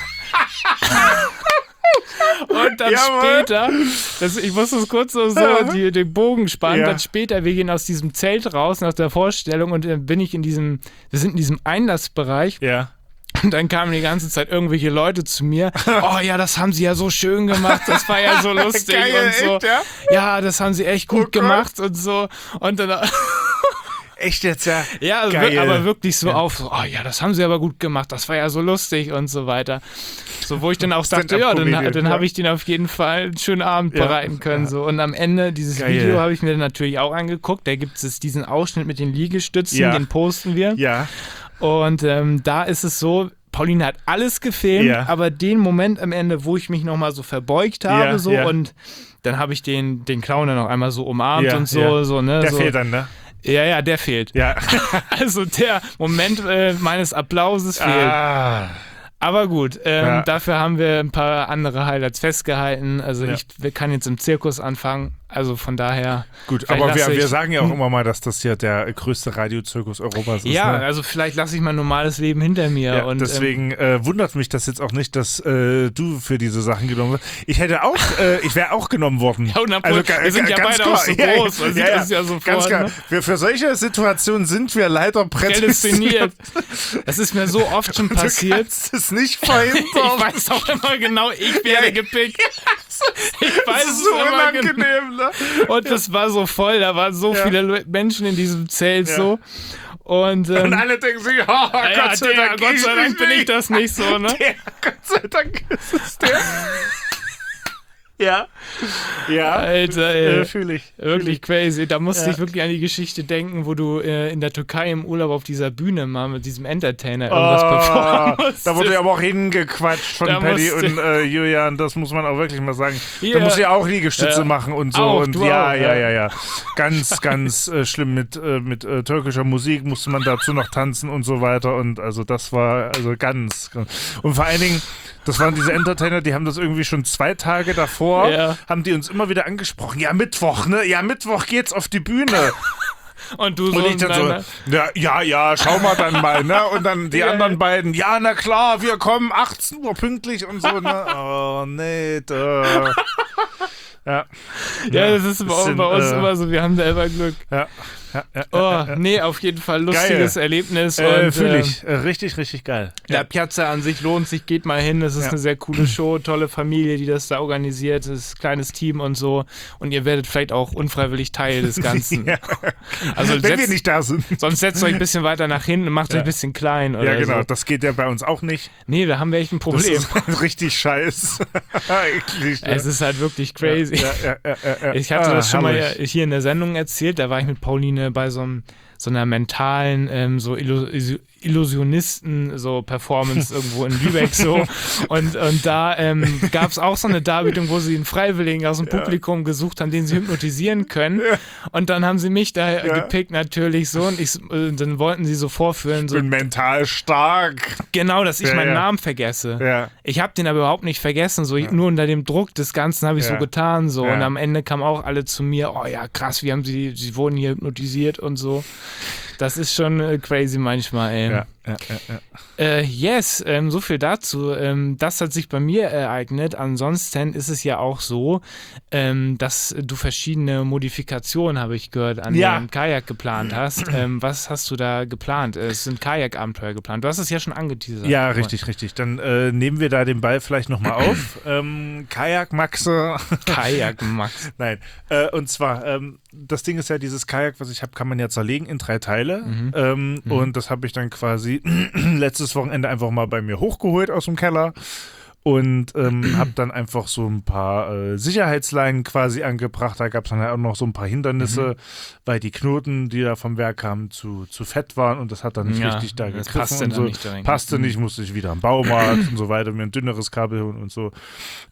Und dann Jawohl. später, das, ich muss das kurz so, so die, den Bogen spannen, Ja. dann später, wir gehen aus diesem Zelt raus nach der Vorstellung und dann bin ich in diesem, wir sind in diesem Einlassbereich. Ja. Und dann kamen die ganze Zeit irgendwelche Leute zu mir. Oh ja, das haben sie ja so schön gemacht. Das war ja so lustig Geil, und so. echt, ja? Ja, das haben sie echt gut Oh Gott. gemacht und so. Und dann echt jetzt, ja. Ja, also Geil. wir- aber wirklich so Ja. auf, so, oh ja, das haben sie aber gut gemacht, das war ja so lustig und so weiter. So, wo ich dann auch dachte, ja, dann, Stand-up-Comedian, dann ja. habe ich den auf jeden Fall einen schönen Abend Ja. bereiten können. Ja. So. Und am Ende dieses Geil. Video habe ich mir dann natürlich auch angeguckt. Da gibt es diesen Ausschnitt mit den Liegestützen, Ja. den posten wir. Ja. Und ähm, da ist es so, Pauline hat alles gefilmt, Ja. aber den Moment am Ende, wo ich mich nochmal so verbeugt habe, Ja, so ja. und dann habe ich den, den Clown dann noch einmal so umarmt Ja, und so, ja. so, ne? Der so. fehlt dann, ne? Ja, ja, der fehlt. Ja. Also der Moment äh, meines Applauses fehlt. Ah. Aber gut, ähm, Ja. dafür haben wir ein paar andere Highlights festgehalten. Also Ja. ich wir kann jetzt im Zirkus anfangen. Also von daher. Gut, vielleicht aber wir, lasse wir ich- sagen ja auch immer mal, dass das hier der größte Radiozirkus Europas ist. Ja, ne? also vielleicht lasse ich mein normales Leben hinter mir. Ja, und, ähm, deswegen äh, wundert mich das jetzt auch nicht, dass äh, du für diese Sachen genommen wirst. Ich hätte auch, äh, ich wäre auch genommen worden. Ja, und obwohl, ga- wir sind ja ganz beide klar. auch so groß, man sieht das ja sofort, Ganz klar. ne? Wir, für solche Situationen sind wir leider prädestiniert. prädestiniert. Das ist mir so oft schon Du passiert. kannst es nicht verhindern. Ich weiß auch immer genau, ich werde Ja. gepickt. Ich weiß das es ist so immer genau. unangenehm, ne? Und das war so voll, da waren so Ja. viele Le- Menschen in diesem Zelt Ja. so. Und, ähm, Und alle denken sich, oh, Gott ja, sei der, Dank, Gott sei Dank ich bin ich nicht. das nicht so, ne? Der, Gott sei Dank ist es der. ja. Ja. Alter, Äh, ey. fühle ich. Wirklich crazy. Da musste Ja. ich wirklich an die Geschichte denken, wo du äh, in der Türkei im Urlaub auf dieser Bühne mal mit diesem Entertainer irgendwas performen Oh, musstest. da wurde ja aber auch hingequatscht von Da Paddy musste- und äh, Julian, das muss man auch wirklich mal sagen. Ja. Da muss ja auch Liegestütze Ja. machen und so. Auch, und du ja, auch, ja, ja. ja, ja. Ganz, ganz äh, schlimm mit, äh, mit äh, türkischer Musik musste man dazu noch tanzen und so weiter. Und also das war also ganz. Und vor allen Dingen, das waren diese Entertainer, die haben das irgendwie schon zwei Tage davor, Ja. haben die uns immer wieder angesprochen. Ja, Mittwoch, ne? Ja, Mittwoch geht's auf die Bühne. Und du so, Und ich dann na, na, so, ja, ja, ja, schau mal dann mal, ne? Und dann die Ja, anderen ja. beiden, ja, na klar, wir kommen achtzehn Uhr pünktlich und so, ne? Oh, nee, da. Ja. ja, das ist bei, sind, bei uns äh, immer so, wir haben selber Glück. Ja, ja, ja. Oh, ja, ja. nee, auf jeden Fall lustiges Geil. Erlebnis. Äh, und, Fühle ähm, ich. Äh, richtig, richtig geil. Der Piazza an sich lohnt sich, geht mal hin. Das ist Ja. eine sehr coole Show, tolle Familie, die das da organisiert, das ist ein kleines Team und so. Und ihr werdet vielleicht auch unfreiwillig Teil des Ganzen. Ja. Also Wenn wir setzt, nicht da sind. sonst setzt euch ein bisschen weiter nach hinten und macht Ja. euch ein bisschen klein oder Ja, genau. so. Das geht ja bei uns auch nicht. Nee, da haben wir echt ein Das Problem. ist richtig scheiße. Eklig, ne? Es ist halt wirklich crazy. Ja, ja, ja, ja, ja. Ich hatte Ah, das schon herrlich. mal hier in der Sendung erzählt, da war ich mit Pauline bei so, einem, so einer mentalen, ähm, so Illu Illusionisten, so Performance irgendwo in Lübeck so. Und, und da ähm, gab es auch so eine Darbietung, wo sie einen Freiwilligen aus dem Publikum gesucht haben, den sie hypnotisieren können. Und dann haben sie mich da Ja. gepickt natürlich so und ich, äh, dann wollten sie so vorführen, so Ich bin mental stark. genau, dass ich Ja, meinen ja. Namen vergesse. Ja. Ich habe den aber überhaupt nicht vergessen, so ich, nur unter dem Druck des Ganzen habe ich Ja. so getan so Ja. und am Ende kamen auch alle zu mir, oh ja krass, wie haben sie, sie wurden hier hypnotisiert und so. Das ist schon äh, crazy manchmal, ey. Ja, ja, ja, ja. Äh, yes, ähm, so viel dazu. Ähm, das hat sich bei mir ereignet. Ansonsten ist es ja auch so, ähm, dass du verschiedene Modifikationen, habe ich gehört, an Ja. dem Kajak geplant hast. Ähm, was hast du da geplant? Es sind Kajakabenteuer geplant. Du hast es ja schon angeteasert. Ja, richtig, richtig. Dann äh, nehmen wir da den Ball vielleicht nochmal auf. ähm, Kajak-Maxe. Kajak, Max. Nein. Äh, und zwar, ähm, das Ding ist ja, dieses Kajak, was ich habe, kann man ja zerlegen in drei Teile. Mhm. Ähm, Mhm. Und das habe ich dann quasi letztes Wochenende einfach mal bei mir hochgeholt aus dem Keller. Und ähm, habe dann einfach so ein paar äh, Sicherheitsleinen quasi angebracht. Da gab es dann halt auch noch so ein paar Hindernisse, Mhm. weil die Knoten, die da vom Werk kamen, zu, zu fett waren und das hat dann nicht Ja, richtig da das gegriffen passte und dann so. nicht darin. Passte Mhm. nicht, musste ich wieder am Baumarkt und so weiter, mir ein dünneres Kabel holen und so.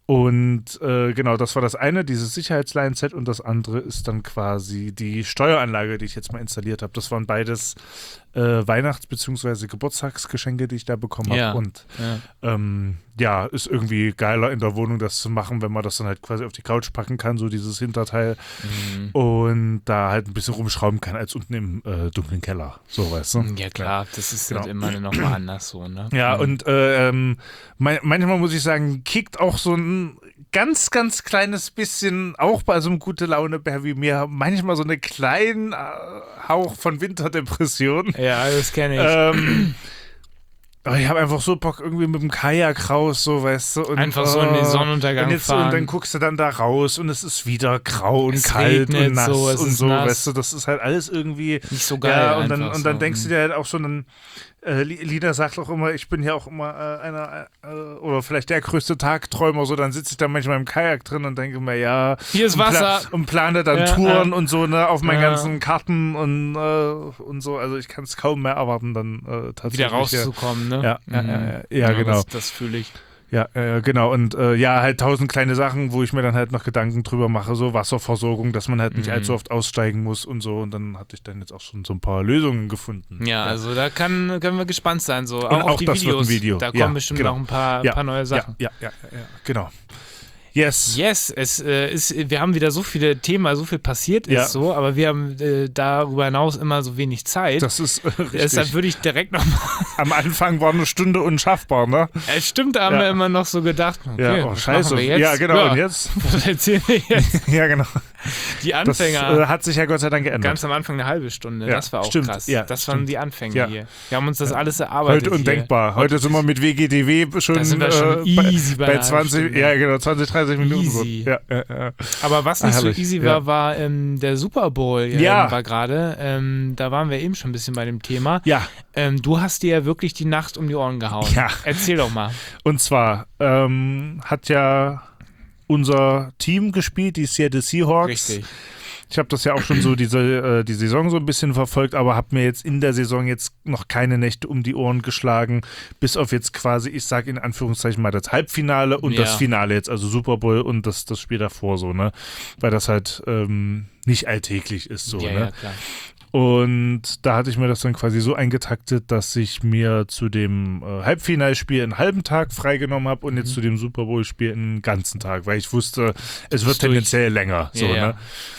Und äh, genau, das war das eine, dieses Sicherheitslein-Set und das andere ist dann quasi die Steueranlage, die ich jetzt mal installiert habe. Das waren beides äh, Weihnachts- bzw. Geburtstagsgeschenke, die ich da bekommen habe. Ja. Und Ja. ähm, ja, ist irgendwie geiler in der Wohnung das zu machen, wenn man das dann halt quasi auf die Couch packen kann, so dieses Hinterteil. Mhm. Und da halt ein bisschen rumschrauben kann, als unten im äh, dunklen Keller. So, weißt du? Ja klar, das ist Genau. halt immer nochmal anders so, ne? Ja, Mhm. und äh, ähm, mein, manchmal muss ich sagen, kickt auch so ein ganz, ganz kleines bisschen, auch bei so einem gute Laune-Bär wie mir, manchmal so einen kleinen äh, Hauch von Winterdepression. Ja, das kenne ich. Ähm, Aber ich habe einfach so Bock irgendwie mit dem Kajak raus, so, weißt du. Und, Einfach so in den Sonnenuntergang und jetzt, fahren. Und dann guckst du dann da raus und es ist wieder grau und Es kalt regnet und nass so, es und ist so, nass. weißt du. Das ist halt alles irgendwie Nicht so geil. Ja, und dann, einfach und dann so. denkst du dir halt auch schon, dann äh, Lina sagt auch immer, ich bin ja auch immer äh, einer, äh, oder vielleicht der größte Tagträumer, so, dann sitze ich da manchmal im Kajak drin und denke mir, ja, Hier ist und pla- Wasser. und plane dann Ja, Touren ja. und so, ne, auf meinen Ja. ganzen Karten und, äh, und so, also ich kann es kaum mehr erwarten, dann äh, tatsächlich. Wieder rauszukommen, ne? Ja, ja, Mhm. ja, ja, ja, genau. Das, das fühle ich. Ja, äh, genau. Und äh, ja, halt tausend kleine Sachen, wo ich mir dann halt noch Gedanken drüber mache, so Wasserversorgung, dass man halt nicht Mhm. allzu oft aussteigen muss und so. Und dann hatte ich dann jetzt auch schon so ein paar Lösungen gefunden. Ja, also da kann, können wir gespannt sein. So. Auch, Und auf auch die das wird Videos. ein Video. Da kommen Ja, bestimmt genau. noch ein paar, Ja, paar neue Sachen. Ja, ja, ja, ja, genau. Yes. Yes, es äh, ist, wir haben wieder so viele Themen, so viel passiert ist Ja. so, aber wir haben äh, darüber hinaus immer so wenig Zeit. Das ist äh, richtig. Deshalb würde ich direkt nochmal. Am Anfang war eine Stunde unschaffbar, ne? Es stimmt, da haben Ja. wir immer noch so gedacht. Okay, Ja, oh, was scheiße. machen wir jetzt? Ja, genau. Und jetzt? Was erzählen wir jetzt? Ja, genau. Die Das Anfänger. äh, hat sich ja Gott sei Dank geändert. Ganz am Anfang eine halbe Stunde, Ja, das war auch stimmt. krass. Ja, das waren stimmt. die Anfänge Ja. hier. Wir haben uns das alles erarbeitet. Heute undenkbar. Hier. Heute sind wir mit W G D W schon, Da sind wir schon äh, easy bei bei, einer bei zwanzig, Stunde. ja genau, zwanzig, dreißig Minuten. Easy. Ja, ja, ja. Aber was Ah, nicht so herrlich. easy Ja. war, war ähm, der Super Bowl. Ähm, Ja. War gerade. Ähm, da waren wir eben schon ein bisschen bei dem Thema. Ja, Ähm, du hast dir ja wirklich die Nacht um die Ohren gehauen. Ja. Erzähl doch mal. und zwar ähm, hat ja unser Team gespielt, die Seattle Seahawks. Richtig. Ich habe das ja auch schon so diese äh, die Saison so ein bisschen verfolgt, aber habe mir jetzt in der Saison jetzt noch keine Nächte um die Ohren geschlagen, bis auf jetzt quasi, ich sage in Anführungszeichen mal das Halbfinale und Ja. das Finale jetzt, also Super Bowl und das, das Spiel davor so, ne? Weil das halt ähm, nicht alltäglich ist so, ja, ne? ja, klar. Und da hatte ich mir das dann quasi so eingetaktet, dass ich mir zu dem äh, Halbfinalspiel einen halben Tag freigenommen habe und jetzt zu dem Super Bowl-Spiel einen ganzen Tag, weil ich wusste, es wird Ist durch. tendenziell länger. So, Ja, ja. ne?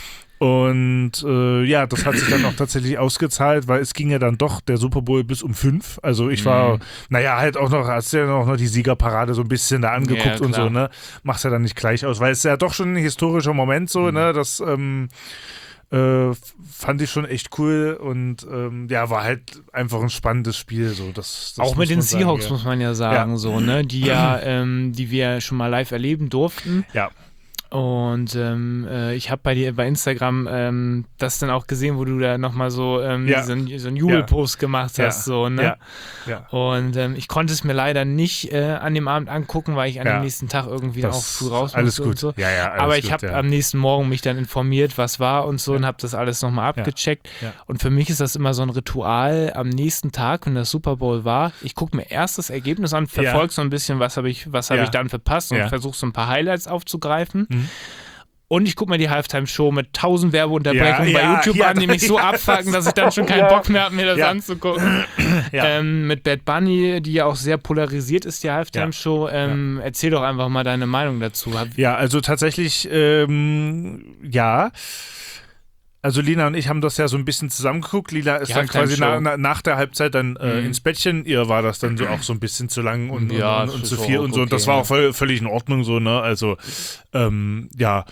Und äh, ja, das hat sich dann auch tatsächlich ausgezahlt, weil es ging ja dann doch der Super Bowl bis um fünf. Also ich war, Mhm. naja, halt auch noch, hast du ja auch noch die Siegerparade so ein bisschen da angeguckt Ja, und klar. so, ne? Machst ja dann nicht gleich aus, weil es ist ja doch schon ein historischer Moment so, Mhm. ne? Das ähm, äh, fand ich schon echt cool und ähm, ja, war halt einfach ein spannendes Spiel. So. Das, das Auch muss mit den man sagen, Seahawks ja. muss man ja sagen, Ja. so, ne? Die ja, ähm, die wir schon mal live erleben durften. Ja. Und ähm, äh, ich habe bei dir bei Instagram ähm, das dann auch gesehen, wo du da nochmal so, ähm, Ja. so, einen, so einen Jubelpost gemacht Ja. hast, so, ne? Ja. Ja. Und ähm, ich konnte es mir leider nicht äh, an dem Abend angucken, weil ich an Ja. dem nächsten Tag irgendwie dann auch Das, früh raus alles musste gut. und so. Ja, ja, alles Aber ich gut, habe ja. am nächsten Morgen mich dann informiert, was war und so, Ja. und habe das alles nochmal abgecheckt. Ja. Und für mich ist das immer so ein Ritual am nächsten Tag, wenn das Super Bowl war. Ich gucke mir erst das Ergebnis an, verfolge so ein bisschen, was habe ich, was hab Ja. ich dann verpasst und Ja. versuche so ein paar Highlights aufzugreifen. Mhm. Und ich gucke mir die Halftime-Show mit tausend Werbeunterbrechungen Ja, bei ja, YouTube ja, an, die mich so ja, abfucken, dass ich dann schon keinen ja. Bock mehr habe, mir das Ja. anzugucken. Ja. Ähm, mit Bad Bunny, die ja auch sehr polarisiert ist, die Halftime-Show. Ähm, Erzähl doch einfach mal deine Meinung dazu. Hab- Ja, also tatsächlich, ähm, ja. Also Lina und ich haben das ja so ein bisschen zusammengeguckt. Lina ist Die dann quasi na, Halftime-Show. na, nach der Halbzeit dann äh, Mhm. ins Bettchen. Ihr war das dann so auch so ein bisschen zu lang und, Ja, und, das und, und ist zu auch viel und so. Und das okay, war ja. auch voll, völlig in Ordnung so, ne? Also, ähm, ja.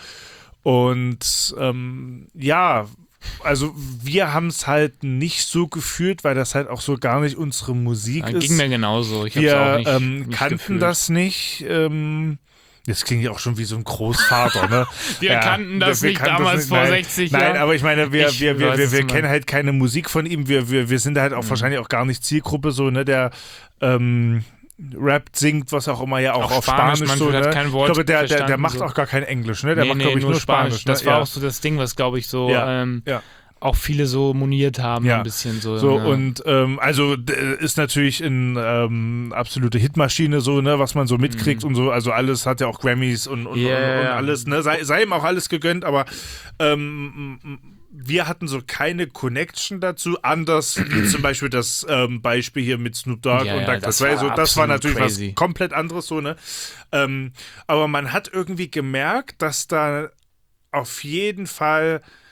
Und ähm, ja, also wir haben es halt nicht so gefühlt, weil das halt auch so gar nicht unsere Musik Ja, ist. ging mir genauso. Ich hab's wir auch nicht, ähm, nicht kannten gefühlt. das nicht. Ähm, Jetzt klinge ich auch schon wie so ein Großvater, ne? Wir kannten das wir nicht kannten damals vor nein, sechzig Nein, Jahren. aber ich meine, wir, Ich wir, wir, weiß, wir, was wir du kennen meinst. halt keine Musik von ihm. Wir, wir, wir sind halt auch Mhm. wahrscheinlich auch gar nicht Zielgruppe, so, ne? Der ähm, rappt, singt, was auch immer, ja auch, Auch auf Spanisch, Spanisch. man so, hat ne? kein Wort ich glaube, der, der, der verstanden, macht so. auch gar kein Englisch, ne? Der nee, macht, nee, glaube ich, nur nur Spanisch. Das ne? war ja. auch so das Ding, was, glaube ich, so Ja, ähm, ja. auch viele so moniert haben, Ja. ein bisschen so. So, ne? und ähm, also d- ist natürlich eine ähm, absolute Hitmaschine, so, ne, was man so mitkriegt und so. Also alles hat ja auch Grammys und, und, Yeah. und, und alles, ne? Sei, sei ihm auch alles gegönnt, aber ähm, wir hatten so keine Connection dazu, anders wie zum Beispiel das ähm, Beispiel hier mit Snoop Dogg Ja, und ja, Doktor das Dre. war So, das war absolut natürlich crazy. was komplett anderes, so, ne? Ähm, aber man hat irgendwie gemerkt, dass da auf jeden Fall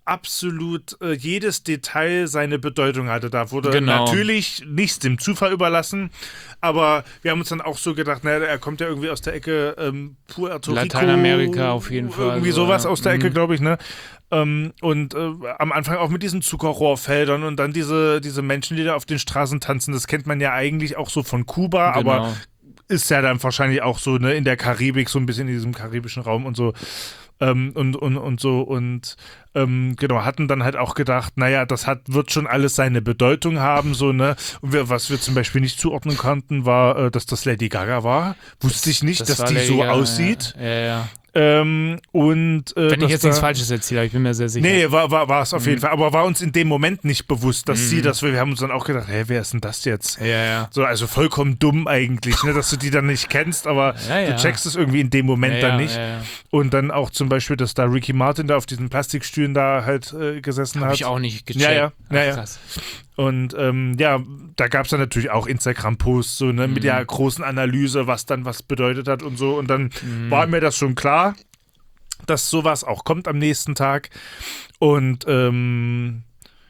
absolut äh, jedes Detail seine Bedeutung hatte. Da wurde Genau. natürlich nichts dem Zufall überlassen, aber wir haben uns dann auch so gedacht, naja, er kommt ja irgendwie aus der Ecke ähm, Puerto Rico. Lateinamerika auf jeden Fall. Irgendwie so, sowas ja. aus der Ecke, Mhm. glaube ich, ne? Ähm, und äh, am Anfang auch mit diesen Zuckerrohrfeldern und dann diese, diese Menschen, die da auf den Straßen tanzen, das kennt man ja eigentlich auch so von Kuba, Genau. aber ist ja dann wahrscheinlich auch so, ne, in der Karibik, so ein bisschen in diesem karibischen Raum und so. Ähm, und, und, und so und ähm, genau, hatten dann halt auch gedacht, naja, das hat, wird schon alles seine Bedeutung haben, so, ne? Und wir, was wir zum Beispiel nicht zuordnen konnten, war, äh, dass das Lady Gaga war. Wusste ich nicht, Das dass war die Lady so Gaga, aussieht. Ja, ja. ja. Ähm, und äh, Wenn ich dass jetzt da, nichts Falsches erzähle, aber ich bin mir sehr sicher. Nee, war, war, war es auf Mhm. jeden Fall, aber war uns in dem Moment nicht bewusst, dass Mhm. sie das will. Wir haben uns dann auch gedacht, hä, wer ist denn das jetzt? Ja, ja. So, also vollkommen dumm eigentlich, ne, dass du die dann nicht kennst, aber Ja, ja. du checkst es irgendwie in dem Moment ja, dann ja, nicht. Ja, ja. Und dann auch zum Beispiel, dass da Ricky Martin da auf diesen Plastikstühlen da halt äh, gesessen Hab hat. ich auch nicht gecheckt. Ja, ja, Ach, ja, ja. krass. Und ähm, ja, da gab es dann natürlich auch Instagram-Posts, so, ne, mit Mhm. der großen Analyse, was dann was bedeutet hat und so. Und dann Mhm. war mir das schon klar, dass sowas auch kommt am nächsten Tag. Und ähm,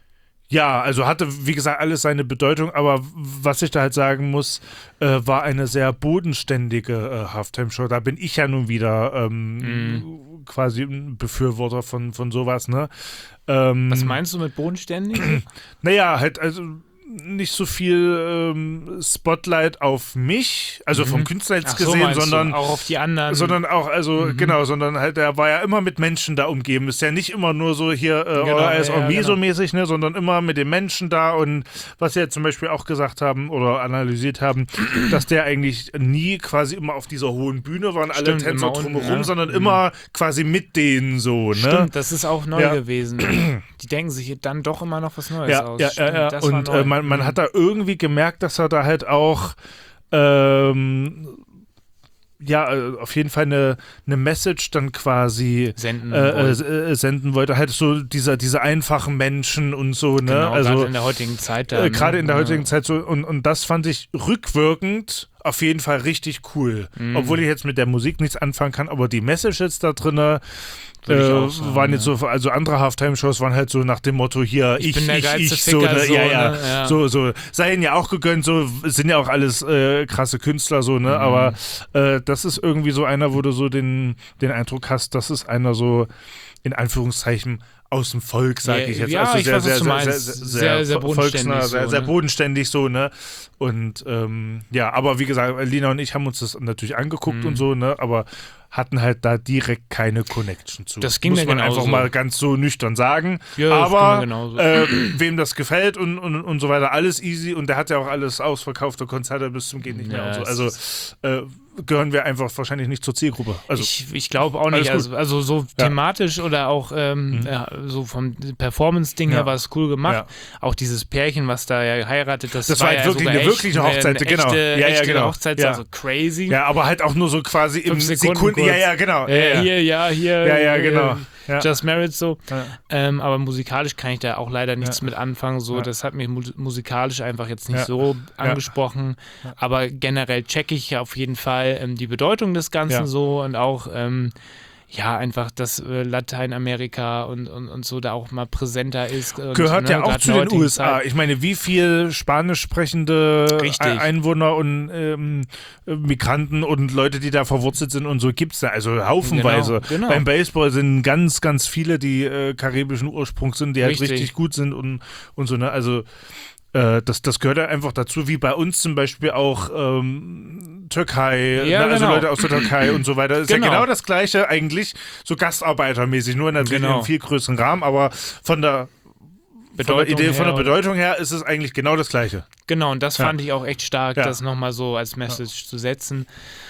ja, also hatte, wie gesagt, alles seine Bedeutung, aber was ich da halt sagen muss, äh, war eine sehr bodenständige äh, Halftime-Show. Da bin ich ja nun wieder ähm, Mhm. quasi ein Befürworter von, von sowas, ne? Ähm, Was meinst du mit bodenständig? Naja, halt, also nicht so viel ähm, Spotlight auf mich, also vom Mhm. Künstler jetzt Ach so, gesehen, meinst du, sondern auch auf die anderen. sondern auch, also Mhm. genau, sondern halt, er war ja immer mit Menschen da umgeben. Ist ja nicht immer nur so hier, äh, Genau, all eyes ja, on ja, me genau. so mäßig, ne, sondern immer mit den Menschen da und was sie jetzt zum Beispiel auch gesagt haben oder analysiert haben, dass der eigentlich nie quasi immer auf dieser hohen Bühne waren, alle Stimmt, Tänzer immer unten, drumherum, ja. sondern Mhm. immer quasi mit denen so, ne? Stimmt, das ist auch neu Ja. gewesen. Die denken sich dann doch immer noch was Neues Ja, aus. ja, Stimmt, ja, ja. das war Und neu. äh, man, man Mhm. hat da irgendwie gemerkt, dass er da halt auch ähm, ja, äh, auf jeden Fall eine, eine Message dann quasi Senden äh, wollen. äh, senden wollte. Halt so dieser, diese einfachen Menschen und so, ne? Genau, also gerade in der heutigen Zeit. Da, äh, gerade ne? in der Ja. heutigen Zeit so. Und, und das fand ich rückwirkend auf jeden Fall richtig cool. Mhm. Obwohl ich jetzt mit der Musik nichts anfangen kann, aber die Messages da drin Würde ich äh, auch sagen, waren jetzt ja. so, also andere Halftime-Shows waren halt so nach dem Motto hier, ich, Ich bin der ich, geilste ich, so, Ficker, ne? so, ja, ja, ne? Ja. so, so, sei ihnen ja auch gegönnt, so, sind ja auch alles äh, krasse Künstler, so, ne, Mhm. aber äh, das ist irgendwie so einer, wo du so den, den Eindruck hast, das ist einer so, in Anführungszeichen, aus dem Volk, sage Ja, ich jetzt. ja, also ich sehr, weiß, was sehr, du sehr, meinst. sehr, Sehr, sehr bodenständig volksnah, sehr, so, sehr ne? bodenständig so, ne? Und ähm, ja, aber wie gesagt, Lina und ich haben uns das natürlich angeguckt Mhm. und so, ne? Aber hatten halt da direkt keine Connection zu. Das ging Muss mir man genauso. einfach mal ganz so nüchtern sagen. Ja, das aber ging mir genauso. äh, wem das gefällt und, und, und so weiter, alles easy. Und der hat ja auch alles ausverkaufte Konzerte bis zum Geht nicht mehr Ja, und so. es Also ist- äh, gehören wir einfach wahrscheinlich nicht zur Zielgruppe. Also ich ich glaube auch alles nicht. gut. Also, also so Ja. thematisch oder auch ähm, Mhm. ja, so vom Performance-Ding Ja. her war es cool gemacht. Ja. Auch dieses Pärchen, was da ja heiratet, das, Das war halt ja wirklich sogar eine echt, wirkliche Hochzeit, eine genau. Echte, Ja, ja, echte genau. Hochzeit, Ja. also crazy. ja, aber halt auch nur so quasi im Fünf Sekunden Sekunden. Ja, kurz. ja, genau. Äh, ja, ja. Hier, ja, hier. Ja, ja, äh, genau. Ja. Just Married so. Ja. Ähm, aber musikalisch kann ich da auch leider nichts Ja. mit anfangen. So, Ja. das hat mich mu musikalisch einfach jetzt nicht Ja. so angesprochen. Ja. Aber generell checke ich auf jeden Fall ähm, die Bedeutung des Ganzen Ja. so und auch ähm, ja, einfach, dass äh, Lateinamerika und, und, und so da auch mal präsenter ist. Und, Gehört ne, ja auch grad zu in der den heutigen U S A. Zeit. Ich meine, wie viel spanisch sprechende Richtig. Ein- Einwohner und ähm, Migranten und Leute, die da verwurzelt sind und so gibt es da. Also haufenweise. Genau, genau. Beim Baseball sind ganz, ganz viele, die äh, karibischen Ursprungs sind, die halt Richtig. richtig gut sind und, und so, ne? Also äh, das, das gehört ja einfach dazu, wie bei uns zum Beispiel auch ähm, Türkei, Ja, ne? Also genau. Leute aus der Türkei und so weiter. Ist ja Genau. genau das Gleiche eigentlich, so gastarbeitermäßig, nur natürlich Genau. in einem viel größeren Rahmen, aber von der von der Bedeutung Idee, von der her. Bedeutung her ist es eigentlich genau das Gleiche. Genau, und das Ja. fand ich auch echt stark, Ja. das nochmal so als Message zu setzen.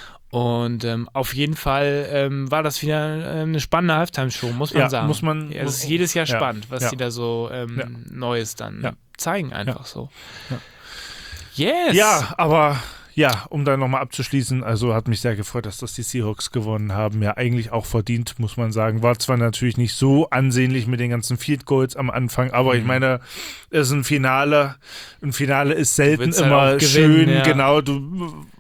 Und ähm, auf jeden Fall ähm, war das wieder ähm, eine spannende Halftime-Show, muss man Ja, sagen. muss man- ja, es ist jedes Jahr ja, spannend, was ja. die da so ähm, Ja. Neues dann Ja. zeigen, einfach so. Ja. Yes! Ja, aber ja, um da nochmal abzuschließen, also hat mich sehr gefreut, dass das die Seahawks gewonnen haben. Ja, eigentlich auch verdient, muss man sagen. War zwar natürlich nicht so ansehnlich mit den ganzen Field Goals am Anfang, aber ich Mhm. meine, es ist ein Finale. Ein Finale ist selten willst halt immer auch gewinnen, schön. ja. Genau, du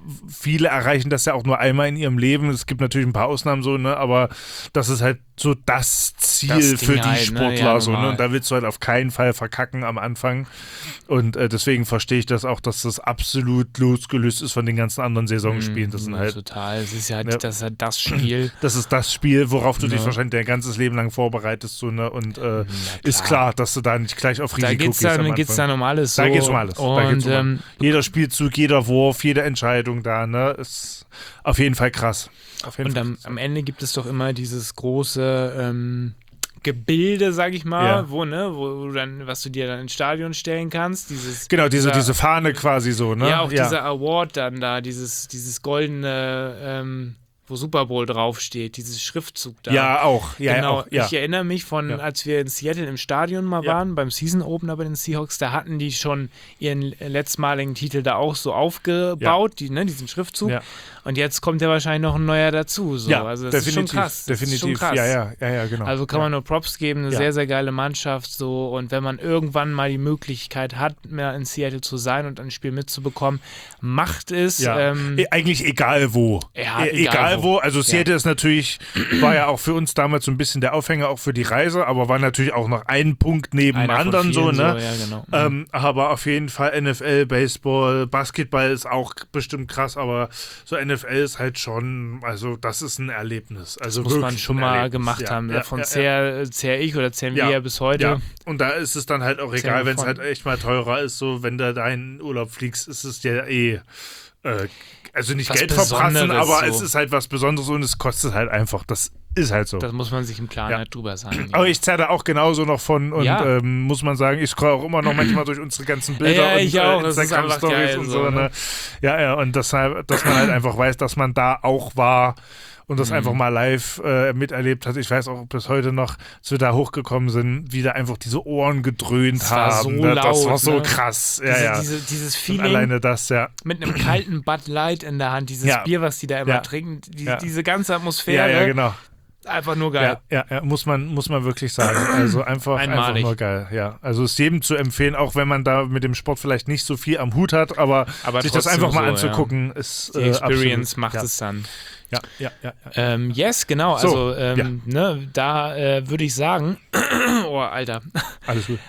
viele erreichen das ja auch nur einmal in ihrem Leben. Es gibt natürlich ein paar Ausnahmen so, ne, aber das ist halt so das Ziel Das Ding für die halt, ne? Sportler Ja, so, ne? normal. Und da willst du halt auf keinen Fall verkacken am Anfang. Und äh, deswegen verstehe ich das auch, dass das absolut losgelöst ist von den ganzen anderen Saisonspielen. Das sind Mhm, halt, total. Es ist ja, Ja. das, ist ja das Spiel. das ist das Spiel, worauf du dich Ja. wahrscheinlich dein ganzes Leben lang vorbereitest, so, ne? Und äh, Na ist klar, dass du da nicht gleich auf Risiko Da geht's gehst am dann, geht's Anfang. dann um alles. So. Da geht's um alles. Da Und geht's um ähm, jeder Spielzug, jeder Wurf, jede Entscheidung da, ne? Ist auf jeden Fall krass. Auf jeden Und Fall am, krass. am Ende gibt es doch immer dieses große ähm, Gebilde, sag ich mal, Ja. wo, ne, wo du dann, was du dir dann ins Stadion stellen kannst. Dieses, Genau, diese, dieser, diese Fahne quasi so, ne? Ja, auch dieser Award dann da, dieses, dieses goldene, ähm, wo Super Bowl draufsteht, dieses Schriftzug da. Ja, auch. Ja, genau, auch, ja. ich erinnere mich von, Ja. als wir in Seattle im Stadion mal Ja. waren, beim Season Opener bei den Seahawks, da hatten die schon ihren letztmaligen Titel da auch so aufgebaut, die, ne, diesen Schriftzug. Ja. Und jetzt kommt ja wahrscheinlich noch ein neuer dazu. So. Ja, also das definitiv, ist schon krass. Das definitiv. Ist schon krass. Ja, ja, ja, ja, genau. Also kann ja. man nur Props geben, eine Ja. sehr, sehr geile Mannschaft so, und wenn man irgendwann mal die Möglichkeit hat, mehr in Seattle zu sein und ein Spiel mitzubekommen, macht es. Ja. Ähm, E- Eigentlich egal wo. Ja, E- egal egal wo. wo. Also Seattle ist natürlich, war ja auch für uns damals so ein bisschen der Aufhänger auch für die Reise, aber war natürlich auch noch ein Punkt neben einer von anderen so, vielen ne? So, ja, genau. Ähm, aber auf jeden Fall N F L, Baseball, Basketball ist auch bestimmt krass, aber so N F L ist halt schon, also das ist ein Erlebnis. Also Muss man wirklich schon ein mal Erlebnis. gemacht ja, haben. Ja, Davon ja, ja. zehr, zehr ich oder zehren wir Ja. ja bis heute. Ja, und da ist es dann halt auch Zähl egal, wenn es davon. halt echt mal teurer ist, so wenn du da in Urlaub fliegst, ist es ja eh, äh, also nicht Was Geld verprassen, Besonderes aber so. es ist halt was Besonderes und es kostet halt einfach, das ist halt so. Das muss man sich im Klaren Ja. halt drüber sein. Aber ich zerre da auch genauso noch von und Ja. ähm, muss man sagen, ich scroll auch immer noch manchmal durch unsere ganzen Bilder Ja, und ich auch. äh, Das ist einfach Instagram-Stories geil und so, so. ne? Ne? Ja, ja, und deshalb, dass man halt einfach weiß, dass man da auch war und das Mhm. einfach mal live äh, miterlebt hat. Ich weiß auch bis heute noch, als wir da hochgekommen sind, wie da einfach diese Ohren gedröhnt Das war haben. so ne? Das war laut, so ne? krass. Ja, Diese, ja. diese, dieses Und Feeling alleine das, ja. mit einem kalten Bud Light in der Hand, dieses Ja. Bier, was die da immer Ja. trinken, die, Ja. diese ganze Ja, Atmosphäre, ja, genau. einfach nur geil. Ja, ja, ja, muss man, muss man wirklich sagen. Also einfach, einfach Einmalig. nur geil. Ja, also es jedem zu empfehlen, auch wenn man da mit dem Sport vielleicht nicht so viel am Hut hat, aber, Aber sich das trotzdem einfach mal so, anzugucken, ist Die äh, Experience absolut, macht ja. es dann. Ja, ja, ja. ja. Ähm, yes, genau. So, Also, ähm, ne, da äh, würde ich sagen, oh, Alter. Alles gut.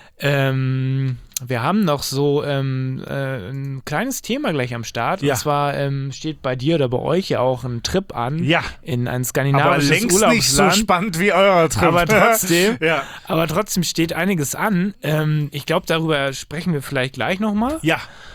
Ähm, wir haben noch so ähm, äh, ein kleines Thema gleich am Start. Ja. Und zwar ähm, steht bei dir oder bei euch ja auch ein Trip an Ja. in ein Aber skandinavisches längst nicht so Urlaubsland. spannend wie euer Trip. Aber trotzdem, ja. aber trotzdem steht einiges an. Ähm, ich glaube, darüber sprechen wir vielleicht gleich nochmal. Ja,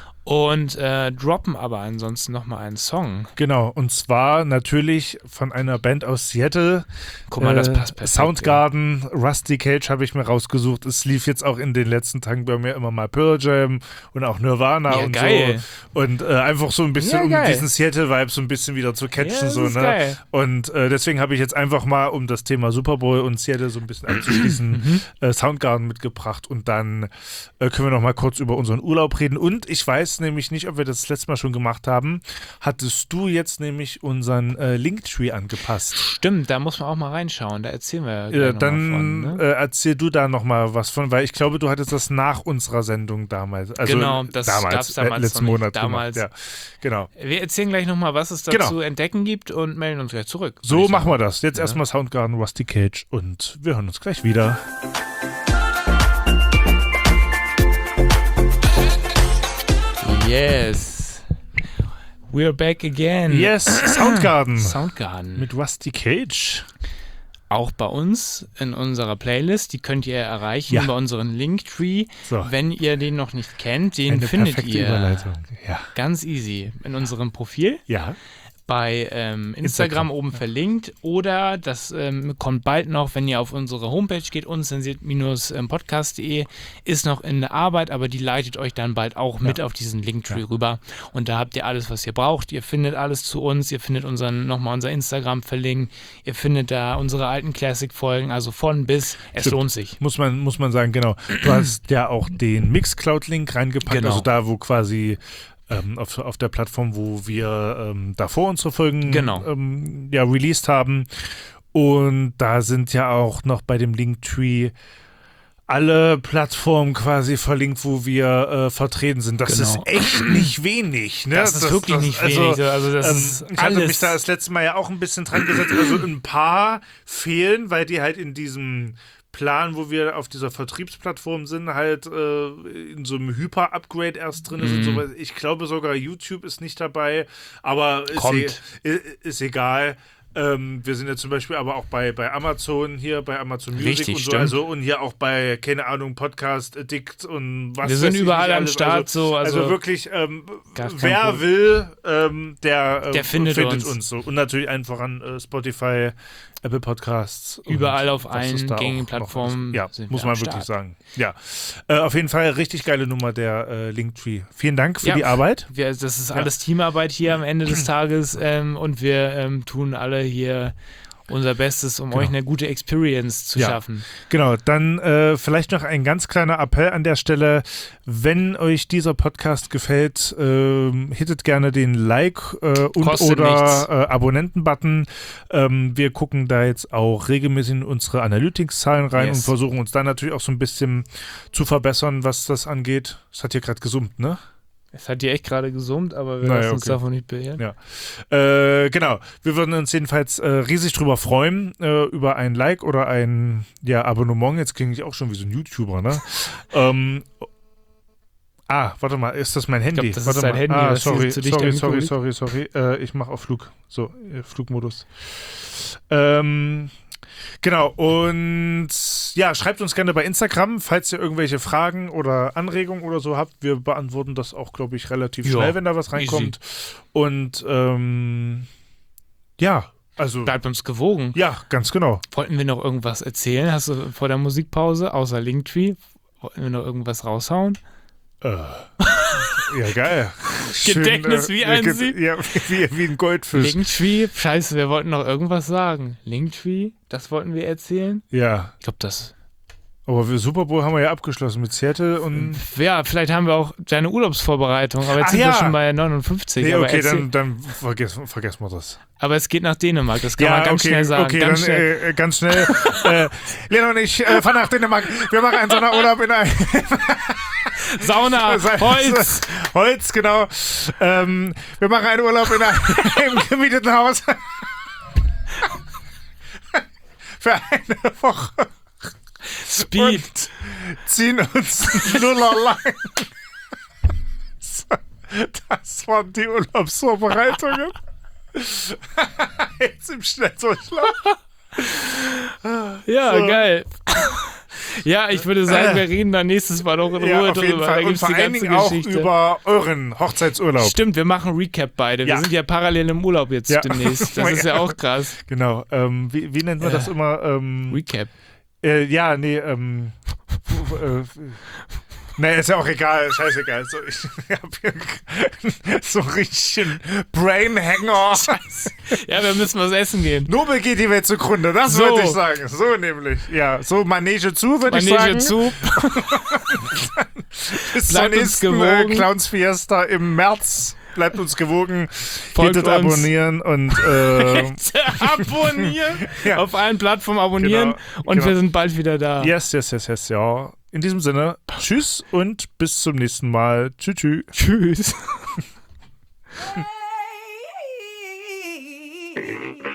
Und äh, droppen aber ansonsten nochmal einen Song. genau. Und zwar natürlich von einer Band aus Seattle. Guck mal, das Äh, passt perfekt. Soundgarden, Rusty Cage habe ich mir rausgesucht. Es lief jetzt auch in den letzten Tagen bei mir immer mal Pearl Jam und auch Nirvana Ja, und geil. so. Und äh, einfach so ein bisschen, Ja, um geil. diesen Seattle-Vibe so ein bisschen wieder zu catchen. Ja, das so, ist ne? geil. Und äh, deswegen habe ich jetzt einfach mal, um das Thema Super Bowl und Seattle so ein bisschen abzuschließen, Mhm. äh, Soundgarden mitgebracht. Und dann äh, können wir noch mal kurz über unseren Urlaub reden. Und ich weiß nämlich nicht, ob wir das letzte Mal schon gemacht haben, hattest du jetzt nämlich unseren äh, Linktree angepasst. Stimmt, da muss man auch mal reinschauen. Da erzählen wir ja Ja, gleich noch mal dann von. Ne? äh, erzähl du da noch mal was von, weil ich glaube, du hattest das nach unserer Sendung damals. Also Genau, das damals, gab's damals äh, letzten noch nicht. Monat Damals. gemacht. Ja, genau. Wir erzählen gleich nochmal, was es dazu Genau. entdecken gibt und melden uns gleich zurück. würd So ich machen sagen. wir das. Jetzt Ja. erstmal Soundgarden, Rusty Cage und wir hören uns gleich wieder. Yes. We're back again. Yes, Soundgarden Soundgarden. mit Rusty Cage. Auch bei uns in unserer Playlist. Die könnt ihr erreichen Ja. über unseren Linktree. So. Wenn ihr den noch nicht kennt, den Eine findet perfekte ihr Überleitung. Ja. ganz easy in unserem Profil. Ja. Bei ähm, Instagram, Instagram, oben verlinkt oder das ähm, kommt bald noch, wenn ihr auf unsere Homepage geht, unzensiert-podcast punkt de, ist noch in der Arbeit, aber die leitet euch dann bald auch mit auf diesen Linktree Ja. rüber und da habt ihr alles, was ihr braucht. Ihr findet alles zu uns, ihr findet unseren, nochmal unser Instagram verlinkt, ihr findet da unsere alten Classic-Folgen, also von bis, es Stimmt. lohnt sich. Muss man, muss man sagen, genau. Du hast ja auch den Mixcloud-Link reingepackt, Genau. also da, wo quasi ähm, auf, auf der Plattform, wo wir ähm, davor unsere Folgen Genau. ähm, ja, released haben. Und da sind ja auch noch bei dem Linktree alle Plattformen quasi verlinkt, wo wir äh, vertreten sind. Das Genau. ist echt nicht wenig. Ne? Das ist wirklich nicht also, wenig. Also das ähm, ist ich hatte alles. mich da das letzte Mal ja auch ein bisschen dran gesetzt. Also ein paar fehlen, weil die halt in diesem Plan, wo wir auf dieser Vertriebsplattform sind, halt äh, in so einem Hyper-Upgrade erst drin ist Mhm. und so. Ich glaube sogar YouTube ist nicht dabei, aber ist, Kommt. e ist egal. Ähm, wir sind ja zum Beispiel aber auch bei, bei Amazon hier, bei Amazon Music Richtig, und so, stimmt. also und hier auch bei, keine Ahnung, Podcast Addict und was Wir sind weiß ich überall nicht am alles. Start, also, so, also, also wirklich, ähm, gar kein wer Problem. will, ähm, der, äh, Der findet uns. so. Und natürlich einfach an äh, Spotify, Apple Podcasts. und Überall auf was allen es da auch gängigen noch Plattformen ist. Ja, sind muss wir man am wirklich Start. sagen. Ja, äh, auf jeden Fall richtig geile Nummer, der äh, Linktree. Vielen Dank für Ja. die Arbeit. Wir, das ist alles Teamarbeit hier am Ende des Tages ähm, und wir ähm, tun alle hier unser Bestes, um Genau. euch eine gute Experience zu Ja. schaffen. Genau, dann äh, vielleicht noch ein ganz kleiner Appell an der Stelle. Wenn euch dieser Podcast gefällt, ähm, hittet gerne den Like äh, und Kostet nichts. oder äh, Abonnenten-Button. Ähm, wir gucken da jetzt auch regelmäßig in unsere Analytics-Zahlen rein Yes. und versuchen uns dann natürlich auch so ein bisschen zu verbessern, was das angeht. Es hat hier gerade gesummt, ne? Es hat dir echt gerade gesummt, aber wir Naja, lassen uns okay. davon nicht beirren. Ja. Äh, genau. Wir würden uns jedenfalls äh, riesig drüber freuen, äh, über ein Like oder ein ja, Abonnement. Jetzt klinge ich auch schon wie so ein YouTuber, ne? ähm, ah, warte mal, ist das mein Handy? glaub, das warte ist dein mal. Handy, Ah, was hier sorry, zu dicht sorry, am Mikro sorry, liegt. sorry, sorry, äh, ich mache auf Flug. So, äh, Flugmodus. Ähm, genau, und ja, schreibt uns gerne bei Instagram, falls ihr irgendwelche Fragen oder Anregungen oder so habt. Wir beantworten das auch, glaube ich, relativ Ja, schnell, wenn da was reinkommt. Und ähm, ja, also Bleibt uns gewogen. ja, ganz genau. Wollten wir noch irgendwas erzählen? Hast du vor der Musikpause, außer Linktree, wollten wir noch irgendwas raushauen? Äh, ja, geil. Gedächtnis wie ein ge- Sieb. Ja, wie, wie ein Goldfisch. Linktree? Scheiße, wir wollten noch irgendwas sagen. Linktree? Das wollten wir erzählen? Ja, Ich glaube, das. aber wir Super Bowl haben wir ja abgeschlossen mit Seattle und. Ja, vielleicht haben wir auch deine Urlaubsvorbereitung, aber jetzt Ach sind ja. wir schon bei neunundfünfzig. Nee, aber, okay, erzähl- dann, dann vergessen, vergessen wir das. aber es geht nach Dänemark, das kann ja, man ganz okay, schnell sagen. okay, ganz dann schnell. Äh, ganz schnell. äh, Lena und ich äh, fahren nach Dänemark. Wir machen einen Sonderurlaub in ein Sauna, Holz. Holz, genau. Ähm, wir machen einen Urlaub in einem gemieteten Haus. Für eine Woche. Speed. Und ziehen uns Nuller lang. So, das waren die Urlaubsvorbereitungen. Jetzt im Schnelldurchlauf. Ja, So. geil. Ja, ich würde sagen, wir reden dann nächstes Mal noch in Ruhe Ja, auf jeden drüber. Fall. Da Und gibt's vor die allen ganze Dingen auch Geschichte. über euren Hochzeitsurlaub. Stimmt, wir machen Recap beide. Wir Ja. sind ja parallel im Urlaub jetzt Ja. demnächst. Das ist ja auch krass. Genau. Ähm, wie, wie nennt man das immer? Ähm, Recap. äh, ja, nee, ähm. äh, Nee, ist ja auch egal, scheißegal. So, ich hab hier so richtig einen Brain-Hanger. Ja, wir müssen was essen gehen. Nobel geht die Welt zugrunde, das So. würde ich sagen. So nämlich. Ja, so Manege zu, würde ich Manege sagen. zu. Bis zur Bleibt uns nächsten äh, gewogen. Clowns Fiesta im März. Bleibt uns gewogen. Folgt Hittet uns. abonnieren und äh, Abonnieren. Ja. Auf allen Plattformen abonnieren. Genau, Und genau. wir sind bald wieder da. yes, yes, yes, yes, ja. In diesem Sinne, tschüss und bis zum nächsten Mal. Tschüss, tschüss. Tschüss. Hey.